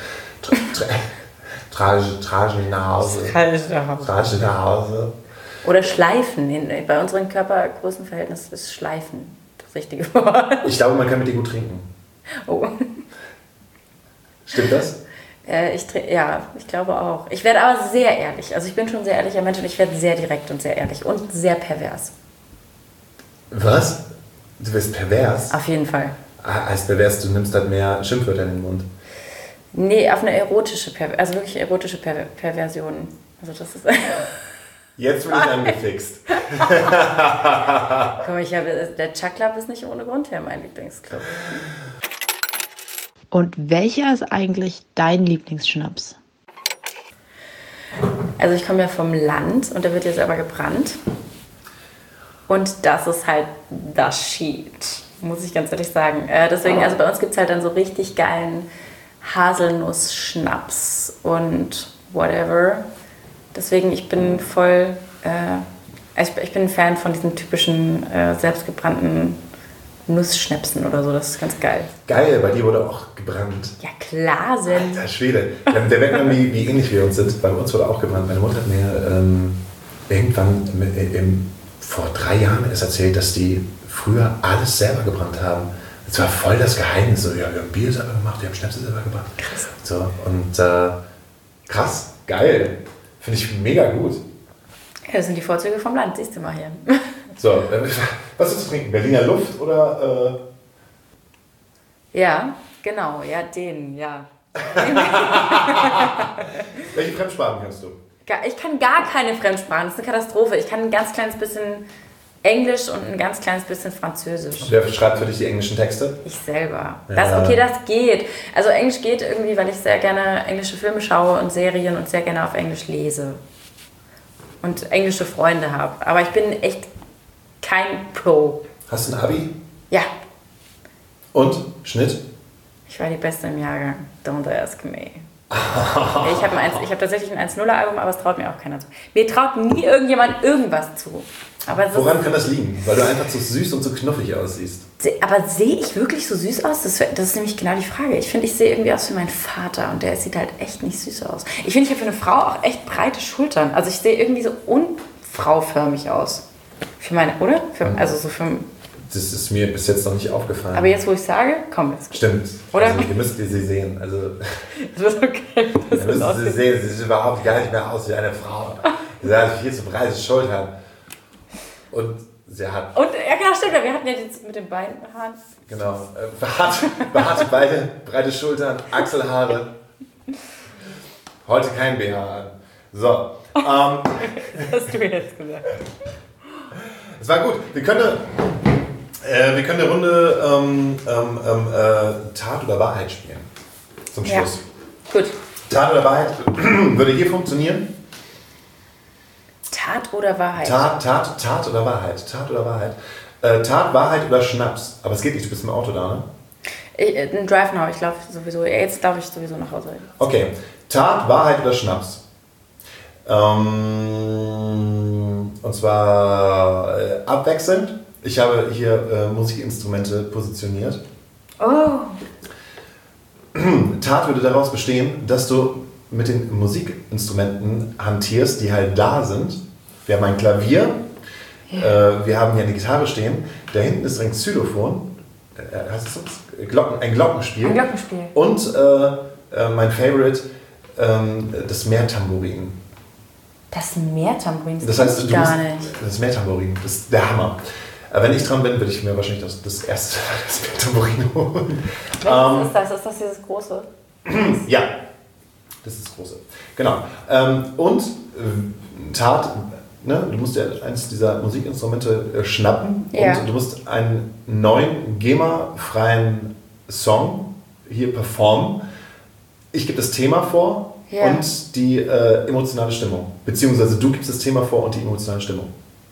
Trage, trage nach Hause. Trage nach Hause. Trage nach Hause. Oder schleifen. Bei unseren Körpergrößenverhältnissen ist Schleifen das richtige Wort. Ich glaube, man kann mit dir gut trinken. Oh. Stimmt das? Äh, ich, ja, ich glaube auch. Ich werde aber sehr ehrlich. Also ich bin schon ein sehr ehrlicher Mensch und ich werde sehr direkt und sehr ehrlich und sehr pervers. Was? Du wirst pervers? Auf jeden Fall. Ah, als pervers, du nimmst halt mehr Schimpfwörter in den Mund. Nee, auf eine erotische Perversion. Also wirklich erotische per Perversion. Also das ist... Jetzt bin ich angefixt. Guck mal, ich habe, der Chuck Club ist nicht ohne Grund her mein Lieblingsclub. Und welcher ist eigentlich dein Lieblingsschnaps? Also ich komme ja vom Land und der wird ja selber gebrannt. Und das ist halt das Shit, muss ich ganz ehrlich sagen. Äh, deswegen, also bei uns gibt es halt dann so richtig geilen Haselnuss-Schnaps und whatever. Deswegen, ich bin voll, äh, ich, ich bin ein Fan von diesen typischen äh, selbstgebrannten Nussschnäpsen oder so, das ist ganz geil. Geil, bei dir wurde auch gebrannt. Ja klar sind. Alter Schwede, der merkt man, wie, wie ähnlich wir uns sind. Bei uns wurde auch gebrannt. Meine Mutter hat mir ähm, irgendwann mit, im, vor drei Jahren erst erzählt, dass die früher alles selber gebrannt haben. Das war voll das Geheimnis. So, ja, wir haben Bier selber gemacht, wir haben Schnäpse selber gebrannt. Krass. So, und äh, krass, geil. Finde ich mega gut. Ja, das sind die Vorzüge vom Land, siehst du mal hier. So, was willst du trinken? Berliner Luft oder... Äh ja, genau, ja, den, ja. Welche Fremdsprachen kannst du? Ich kann gar keine Fremdsprachen, das ist eine Katastrophe. Ich kann ein ganz kleines bisschen Englisch und ein ganz kleines bisschen Französisch. Und wer schreibt für dich die englischen Texte? Ich selber. Ja. Das, okay, das geht. Also Englisch geht irgendwie, weil ich sehr gerne englische Filme schaue und Serien und sehr gerne auf Englisch lese. Und englische Freunde habe. Aber ich bin echt kein Pro. Hast du ein Abi? Ja. Und? Schnitt? Ich war die Beste im Jahrgang. Don't ask me. Ich habe hab tatsächlich ein eins null Album, aber es traut mir auch keiner zu. Mir traut nie irgendjemand irgendwas zu. Aber woran kann das liegen? Weil du einfach so süß und so knuffig aussiehst. Aber sehe ich wirklich so süß aus? Das, das ist nämlich genau die Frage. Ich finde, ich sehe irgendwie aus wie mein Vater und der sieht halt echt nicht süß aus. Ich finde, ich habe für eine Frau auch echt breite Schultern. Also ich sehe irgendwie so unfrauförmig aus. Für meine, oder? Für, also so für... Das ist mir bis jetzt noch nicht aufgefallen. Aber jetzt, wo ich sage, komm, jetzt. Stimmt. Oder? Also, ihr müsst sie sehen. Also, das ist okay. Das ihr müsst sie sehen. Sie sieht überhaupt gar nicht mehr aus wie eine Frau. Sie hat viel zu breite Schultern. Und sie hat... Und, ja genau, stimmt. Wir hatten ja jetzt mit den Beinen Haaren. Genau. Behaarte, behaarte Beine, breite Schultern, Achselhaare. Heute kein B H an. So. Ähm, das hast du jetzt gesagt. Es war gut. Wir können... Äh, wir können eine Runde ähm, ähm, äh, Tat oder Wahrheit spielen. Zum Schluss. Ja. Gut. Tat oder Wahrheit würde hier funktionieren. Tat oder Wahrheit? Tat, Tat, Tat oder Wahrheit? Tat oder Wahrheit? Äh, Tat, Wahrheit oder Schnaps? Aber es geht nicht, du bist im Auto da, ne? Ich, äh, ein Drive Now, ich laufe sowieso, jetzt laufe ich sowieso nach Hause. Okay, Tat, Wahrheit oder Schnaps? Ähm, und zwar äh, abwechselnd. Ich habe hier äh, Musikinstrumente positioniert. Oh. Tat würde daraus bestehen, dass du mit den Musikinstrumenten hantierst, die halt da sind. Wir haben ein Klavier, ja. äh, wir haben hier eine Gitarre stehen, da hinten ist ein Xylophon, äh, heißt es so? Glocken, ein Glockenspiel. Ein Glockenspiel. Und äh, äh, mein Favorite, ähm, das Meertambourin. Das Meertambourin, das, das heißt, du gar musst, nicht. Das Meertambourin, das ist der Hammer. Wenn ich dran bin, würde ich mir wahrscheinlich das, das erste das Meertambourin holen. Was ähm, ist das? Ist das dieses große? Ja, das ist das große. Genau. Ähm, und äh, Tat, ne, du musst ja eines dieser Musikinstrumente äh, schnappen ja. und du musst einen neuen GEMA-freien Song hier performen. Ich gebe das Thema vor ja. und die äh, emotionale Stimmung. Beziehungsweise du gibst das Thema vor und die emotionale Stimmung.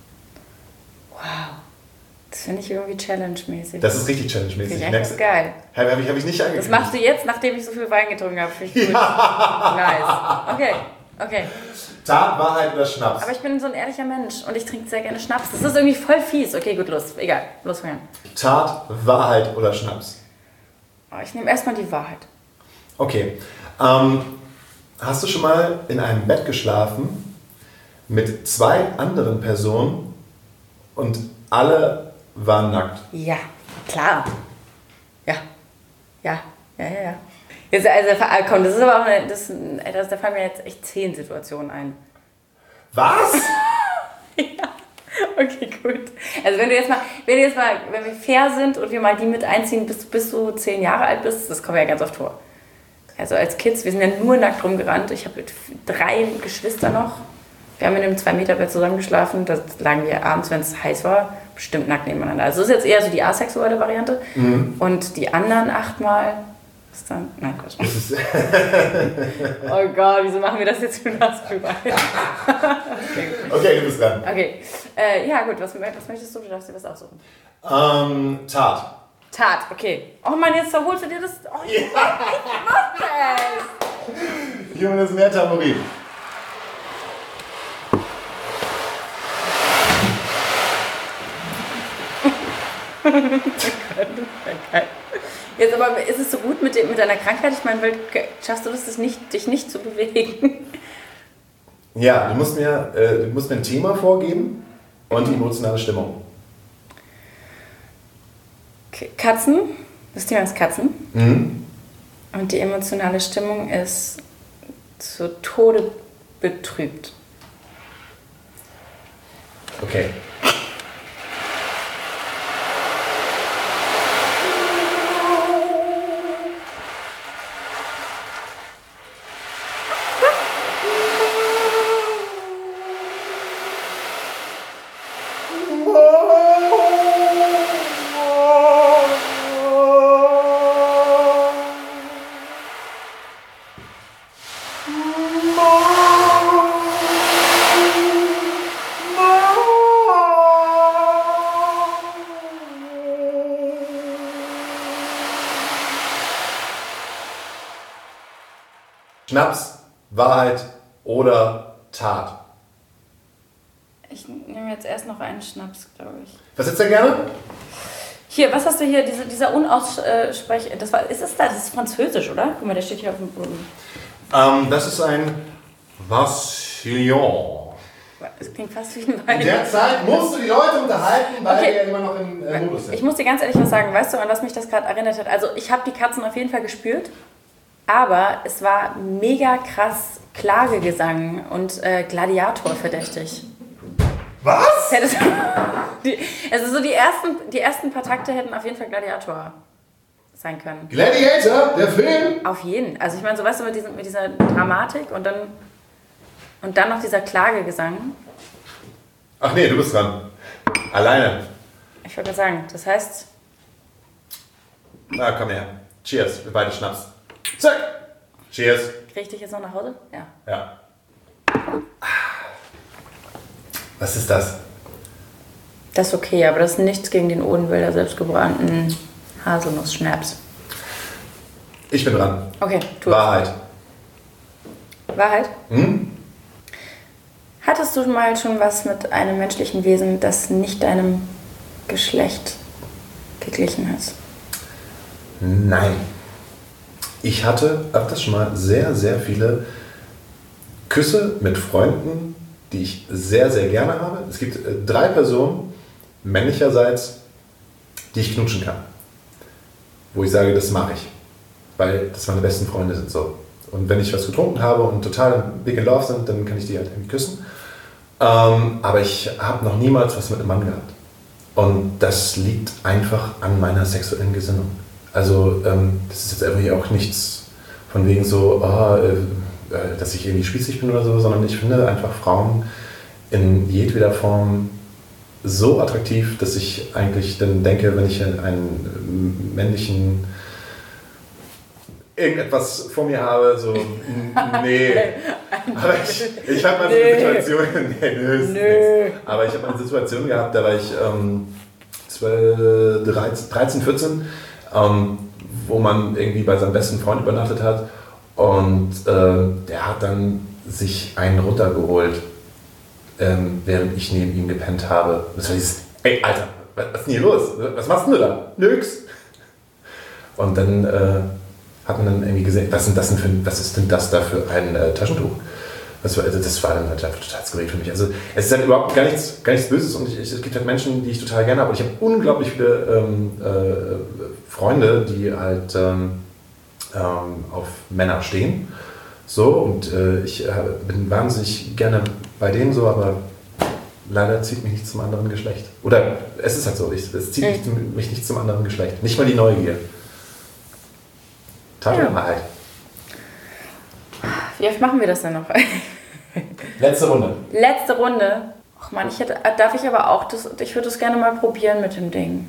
Das finde ich irgendwie challenge-mäßig. Das ist richtig challenge-mäßig. Finde ich echt geil. Habe hab ich, hab ich nicht angekündigt. Das machst du jetzt, nachdem ich so viel Wein getrunken habe. Finde ich gut. Ja. Nice. Okay, okay. Tat, Wahrheit oder Schnaps? Aber ich bin so ein ehrlicher Mensch und ich trinke sehr gerne Schnaps. Das ist irgendwie voll fies. Okay, gut, los. Egal, los fangen. Tat, Wahrheit oder Schnaps? Oh, ich nehme erstmal die Wahrheit. Okay. Ähm, hast du schon mal in einem Bett geschlafen mit zwei anderen Personen und alle waren nackt? Ja, klar. Ja. Ja, ja, ja, ja. Jetzt, also, komm, das ist aber auch eine, das, das, da fallen mir jetzt echt zehn Situationen ein. Was? Ja. Okay, gut. Also wenn du jetzt mal, wenn du jetzt mal, wenn wir fair sind und wir mal die mit einziehen, bis, bis du zehn Jahre alt bist, das kommt ja ganz oft vor. Also als Kids, wir sind ja nur nackt rumgerannt. Ich habe drei Geschwister noch. Wir haben in einem zwei Meter Bett zusammengeschlafen. Da lagen wir abends, wenn es heiß war, bestimmt nackt nebeneinander. Also das ist jetzt eher so die asexuelle Variante. Mhm. Und die anderen achtmal, was dann? Nein, Quatsch. Oh Gott, wieso machen wir das jetzt für das Privat? Okay, okay, du bist dran. Okay, äh, ja gut, was, was möchtest du? Du darfst dir was aussuchen. Ähm, Tat. Tat, okay. Oh Mann, jetzt holst du dir das... Oh, ich ja. mach das! Ich hole mir das Meertambourin. Jetzt aber, ist es so gut mit, dem, mit deiner Krankheit? Ich meine, schaffst du das, das nicht, dich nicht zu bewegen? Ja, du musst mir, äh, du musst mir ein Thema vorgeben und die emotionale Stimmung. Katzen, das Thema ist Katzen. Mhm. Und die emotionale Stimmung ist zu Tode betrübt. Okay. Schnaps, Wahrheit oder Tat? Ich nehme jetzt erst noch einen Schnaps, glaube ich. Was hättest du denn gerne? Hier, was hast du hier? Diese, dieser Unaussprech... Das war, ist es da? Das ist Französisch, oder? Guck mal, der steht hier auf dem Boden. Ähm, das ist ein Vassillon. Es klingt fast wie ein Wein. In der Zeit musst du die Leute unterhalten, weil Okay. wir ja immer noch im äh, Modus sind. Ich muss dir ganz ehrlich was sagen. Weißt du, an was mich das gerade erinnert hat? Also ich habe die Katzen auf jeden Fall gespürt. Aber es war mega krass Klagegesang und äh, Gladiator verdächtig. Was? Hättest, die, also so die ersten, die ersten paar Takte hätten auf jeden Fall Gladiator sein können. Gladiator, der Film? Auf jeden. Also ich meine, so weißt du, mit, diesem, mit dieser Dramatik und dann, und dann noch dieser Klagegesang. Ach nee, du bist dran. Alleine. Ich wollte sagen, das heißt... Na, komm her. Cheers, wir beide Schnaps. Zack. Cheers. Krieg ich dich jetzt noch nach Hause? Ja. Ja. Was ist das? Das ist okay, aber das ist nichts gegen den Odenwälder selbstgebrannten Haselnuss-Schnaps. Ich bin dran. Okay, tu Wahrheit. Wahrheit? Hm? Hattest du mal schon was mit einem menschlichen Wesen, das nicht deinem Geschlecht geglichen ist? Nein. Ich hatte öfters schon mal sehr, sehr viele Küsse mit Freunden, die ich sehr, sehr gerne habe. Es gibt äh, drei Personen, männlicherseits, die ich knutschen kann. Wo ich sage, das mache ich. Weil das meine besten Freunde sind so. Und wenn ich was getrunken habe und total big in love sind, dann kann ich die halt irgendwie küssen. Ähm, aber ich habe noch niemals was mit einem Mann gehabt. Und das liegt einfach an meiner sexuellen Gesinnung. Also ähm, das ist jetzt irgendwie auch nichts von wegen so, oh, äh, dass ich irgendwie spießig bin oder so, sondern ich finde einfach Frauen in jedweder Form so attraktiv, dass ich eigentlich dann denke, wenn ich einen männlichen irgendetwas vor mir habe, so, nee. Aber ich, ich habe mal so eine Situation, nee, nö, ist nix. Aber ich habe eine Situation gehabt, da war ich ähm, zwölf, dreizehn, vierzehn, ähm, wo man irgendwie bei seinem besten Freund übernachtet hat und äh, der hat dann sich einen runtergeholt, ähm, während ich neben ihm gepennt habe. Das war dieses, ey, Alter, was, was ist denn hier los? Was machst du da? Nix. Und dann äh, hat man dann irgendwie gesehen, was, sind das denn für, was ist denn das da für ein äh, Taschentuch? Das war, also das war dann halt einfach total skurril für mich. Also es ist halt überhaupt gar nichts, gar nichts Böses und ich, ich, es gibt halt Menschen, die ich total gerne habe. Und ich habe unglaublich viele ähm, äh, Freunde, die halt ähm, ähm, auf Männer stehen. So, und äh, ich äh, bin wahnsinnig gerne bei denen so, aber leider zieht mich nicht zum anderen Geschlecht. Oder es ist halt so, ich, es zieht mich, mich nicht zum anderen Geschlecht. Nicht mal die Neugier. Tat oder Wahrheit? Wie oft machen wir das denn noch? Letzte Runde. Letzte Runde. Ach man, ich hätte, darf ich aber auch, das, ich würde das gerne mal probieren mit dem Ding.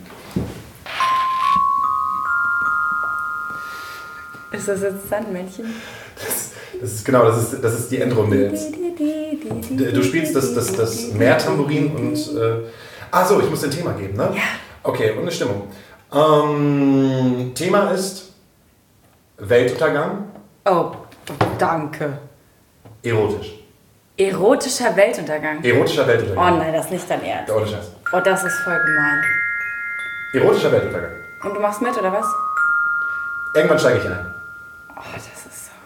Ist das jetzt Sandmännchen? Das, das ist genau, das ist, das ist die Endrunde jetzt. Du spielst das, das, das Meertambourin und... Äh, ah so, ich muss ein Thema geben, ne? Ja. Okay, und eine Stimmung. Ähm, Thema ist Weltuntergang. Oh, danke. Erotisch. Erotischer Weltuntergang. Erotischer Weltuntergang. Oh nein, das ist nicht dein Ernst. Ohne Scheiß. Oh, das ist voll gemein. Erotischer Weltuntergang. Und du machst mit, oder was? Irgendwann steige ich ein. Oh, das ist so...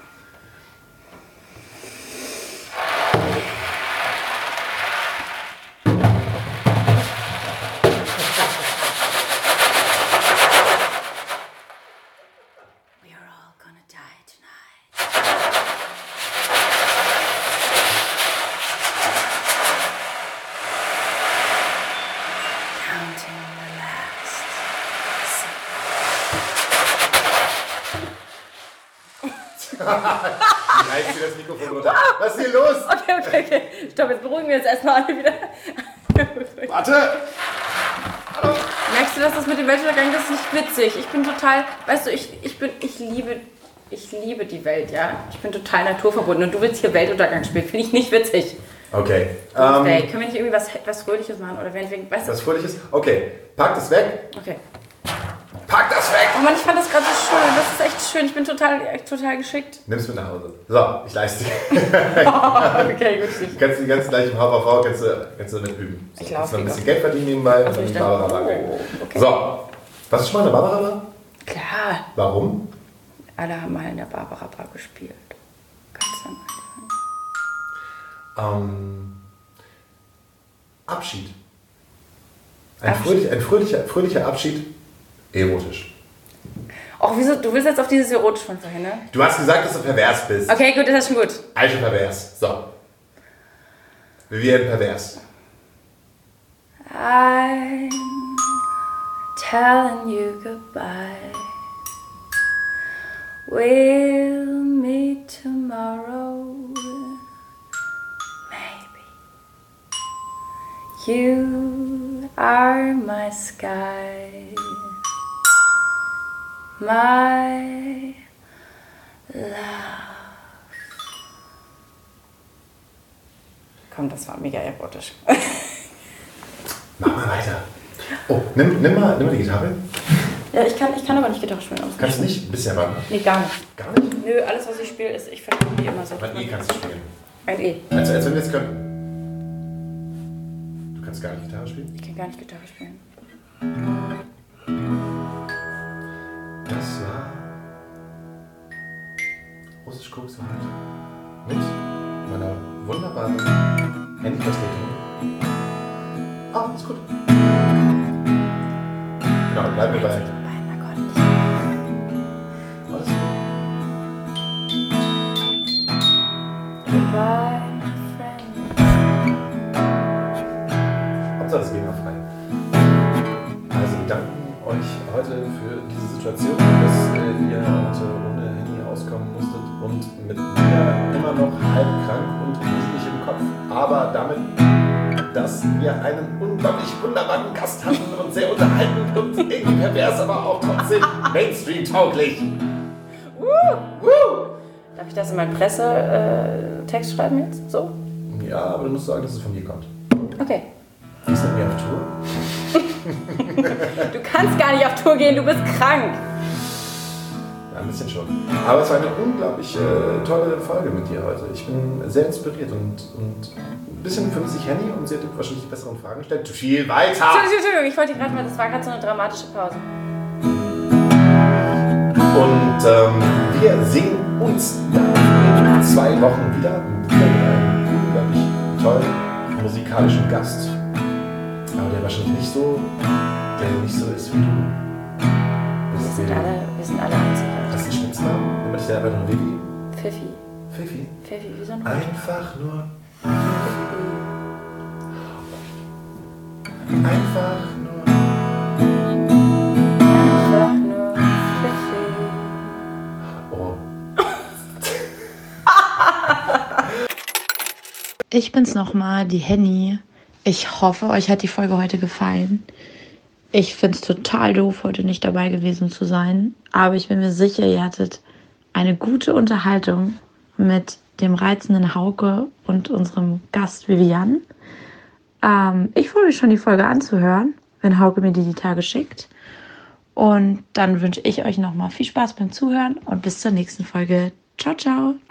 Reißt dir das Mikrofon runter. Was ist hier los? Okay, okay, okay. Stopp, jetzt beruhigen wir uns erstmal alle wieder. Warte! Hallo! Merkst du, dass das mit dem Weltuntergang, das ist nicht witzig. Ich bin total, weißt du, ich, ich bin, ich liebe, ich liebe die Welt, ja. Ich bin total naturverbunden und du willst hier Weltuntergang spielen. Finde ich nicht witzig. Okay. Ähm, Ähm, Können wir nicht irgendwie was, was Fröhliches machen? Oder wenn wir, weißt du? was Fröhliches? Okay. Pack das weg. Okay. Pack das weg! Oh Mann, ich fand das gerade so schön. Das ist echt schön. Ich bin total, total geschickt. Nimm's mit nach Hause. So, ich leiste dir. Okay, gut. Kannst du ganz gleich im H V V kannst du, kannst du damit üben. So, Ich kannst laufe du noch ein bisschen lieber. Geld verdienen nebenbei und Ach so, dann ich die dachte- Barbara weg. oh, okay. So, was ist schon mal eine Barbara Bar? Klar. Warum? Alle haben mal in der Barbara Bar gespielt. Ganz am Anfang. Ähm, Abschied. Ein, Abschied. Fröhlich, ein fröhlicher, fröhlicher Abschied, erotisch. Och, wieso? Du willst jetzt auf dieses erotisch von vorhin, ne? Du hast gesagt, dass du pervers bist. Okay, gut, das ist schon gut. Also pervers. So. Wir werden pervers. I'm telling you goodbye. We'll meet tomorrow. Maybe. You are my sky. My love. komm, das war mega erotisch. Mach mal weiter. Oh, nimm, nimm, mal, nimm mal die Gitarre. Ja, ich kann, ich kann aber nicht Gitarre spielen. Kannst du nicht? Bist ja ran. Nee, gar nicht. Gar nicht? Nö, alles, was ich spiele, ist, ich versuche die immer so. Ein E kannst du spielen. Ein E. Also, als wenn wir jetzt können. Du kannst gar nicht Gitarre spielen? Ich kann gar nicht Gitarre spielen. Das war Russisch Koks für heute. Mit meiner wunderbaren Handyvertretung. Ah, ist gut. Genau, bleiben wir bei. Beiden Akkorden. Alles gut. Goodbye, my friend. Hauptsache es geht mal frei. Also wir danken euch heute für diese Situation, dass äh, ihr heute ohne Handy auskommen musstet und mit mir immer noch halb krank und gruselig im Kopf, aber damit, dass wir einen unglaublich wunderbaren Gast hatten und sehr unterhaltend und irgendwie pervers, aber auch trotzdem Mainstream-tauglich. Uh. Woo! Darf ich das in meinen Pressetext schreiben jetzt? So? Ja, aber du musst sagen, dass es von dir kommt. Okay. Die ist mit mir auf Tour. Du kannst gar nicht auf Tour gehen, du bist krank. Ja, ein bisschen schon. Aber es war eine unglaublich äh, tolle Folge mit dir heute. Ich bin sehr inspiriert und, und ein bisschen vermisse ich Henny und sie hat wahrscheinlich die besseren Fragen gestellt. Zu viel weiter! Entschuldigung, ich wollte gerade mal, das war gerade so eine dramatische Pause. Und ähm, wir sehen uns dann in zwei Wochen wieder mit einem unglaublich tollen musikalischen Gast. Aber der wahrscheinlich nicht so, der nicht so ist wie du. Wir sind alle, wir sind alle einzigartig. Hast du einen Spitznamen? Nimm dich selber nur Vivi. Pfiffi. Pfiffi. Pfiffi, wie so ein Hund. Einfach nur. Einfach nur. Einfach nur Pfiffi. Oh. Ich bin's nochmal, die Henny. Ich hoffe, euch hat die Folge heute gefallen. Ich find's total doof, heute nicht dabei gewesen zu sein. Aber ich bin mir sicher, ihr hattet eine gute Unterhaltung mit dem reizenden Hauke und unserem Gast Vivian. Ähm, ich freue mich schon, die Folge anzuhören, wenn Hauke mir die die Tage schickt. Und dann wünsche ich euch nochmal viel Spaß beim Zuhören und bis zur nächsten Folge. Ciao, ciao.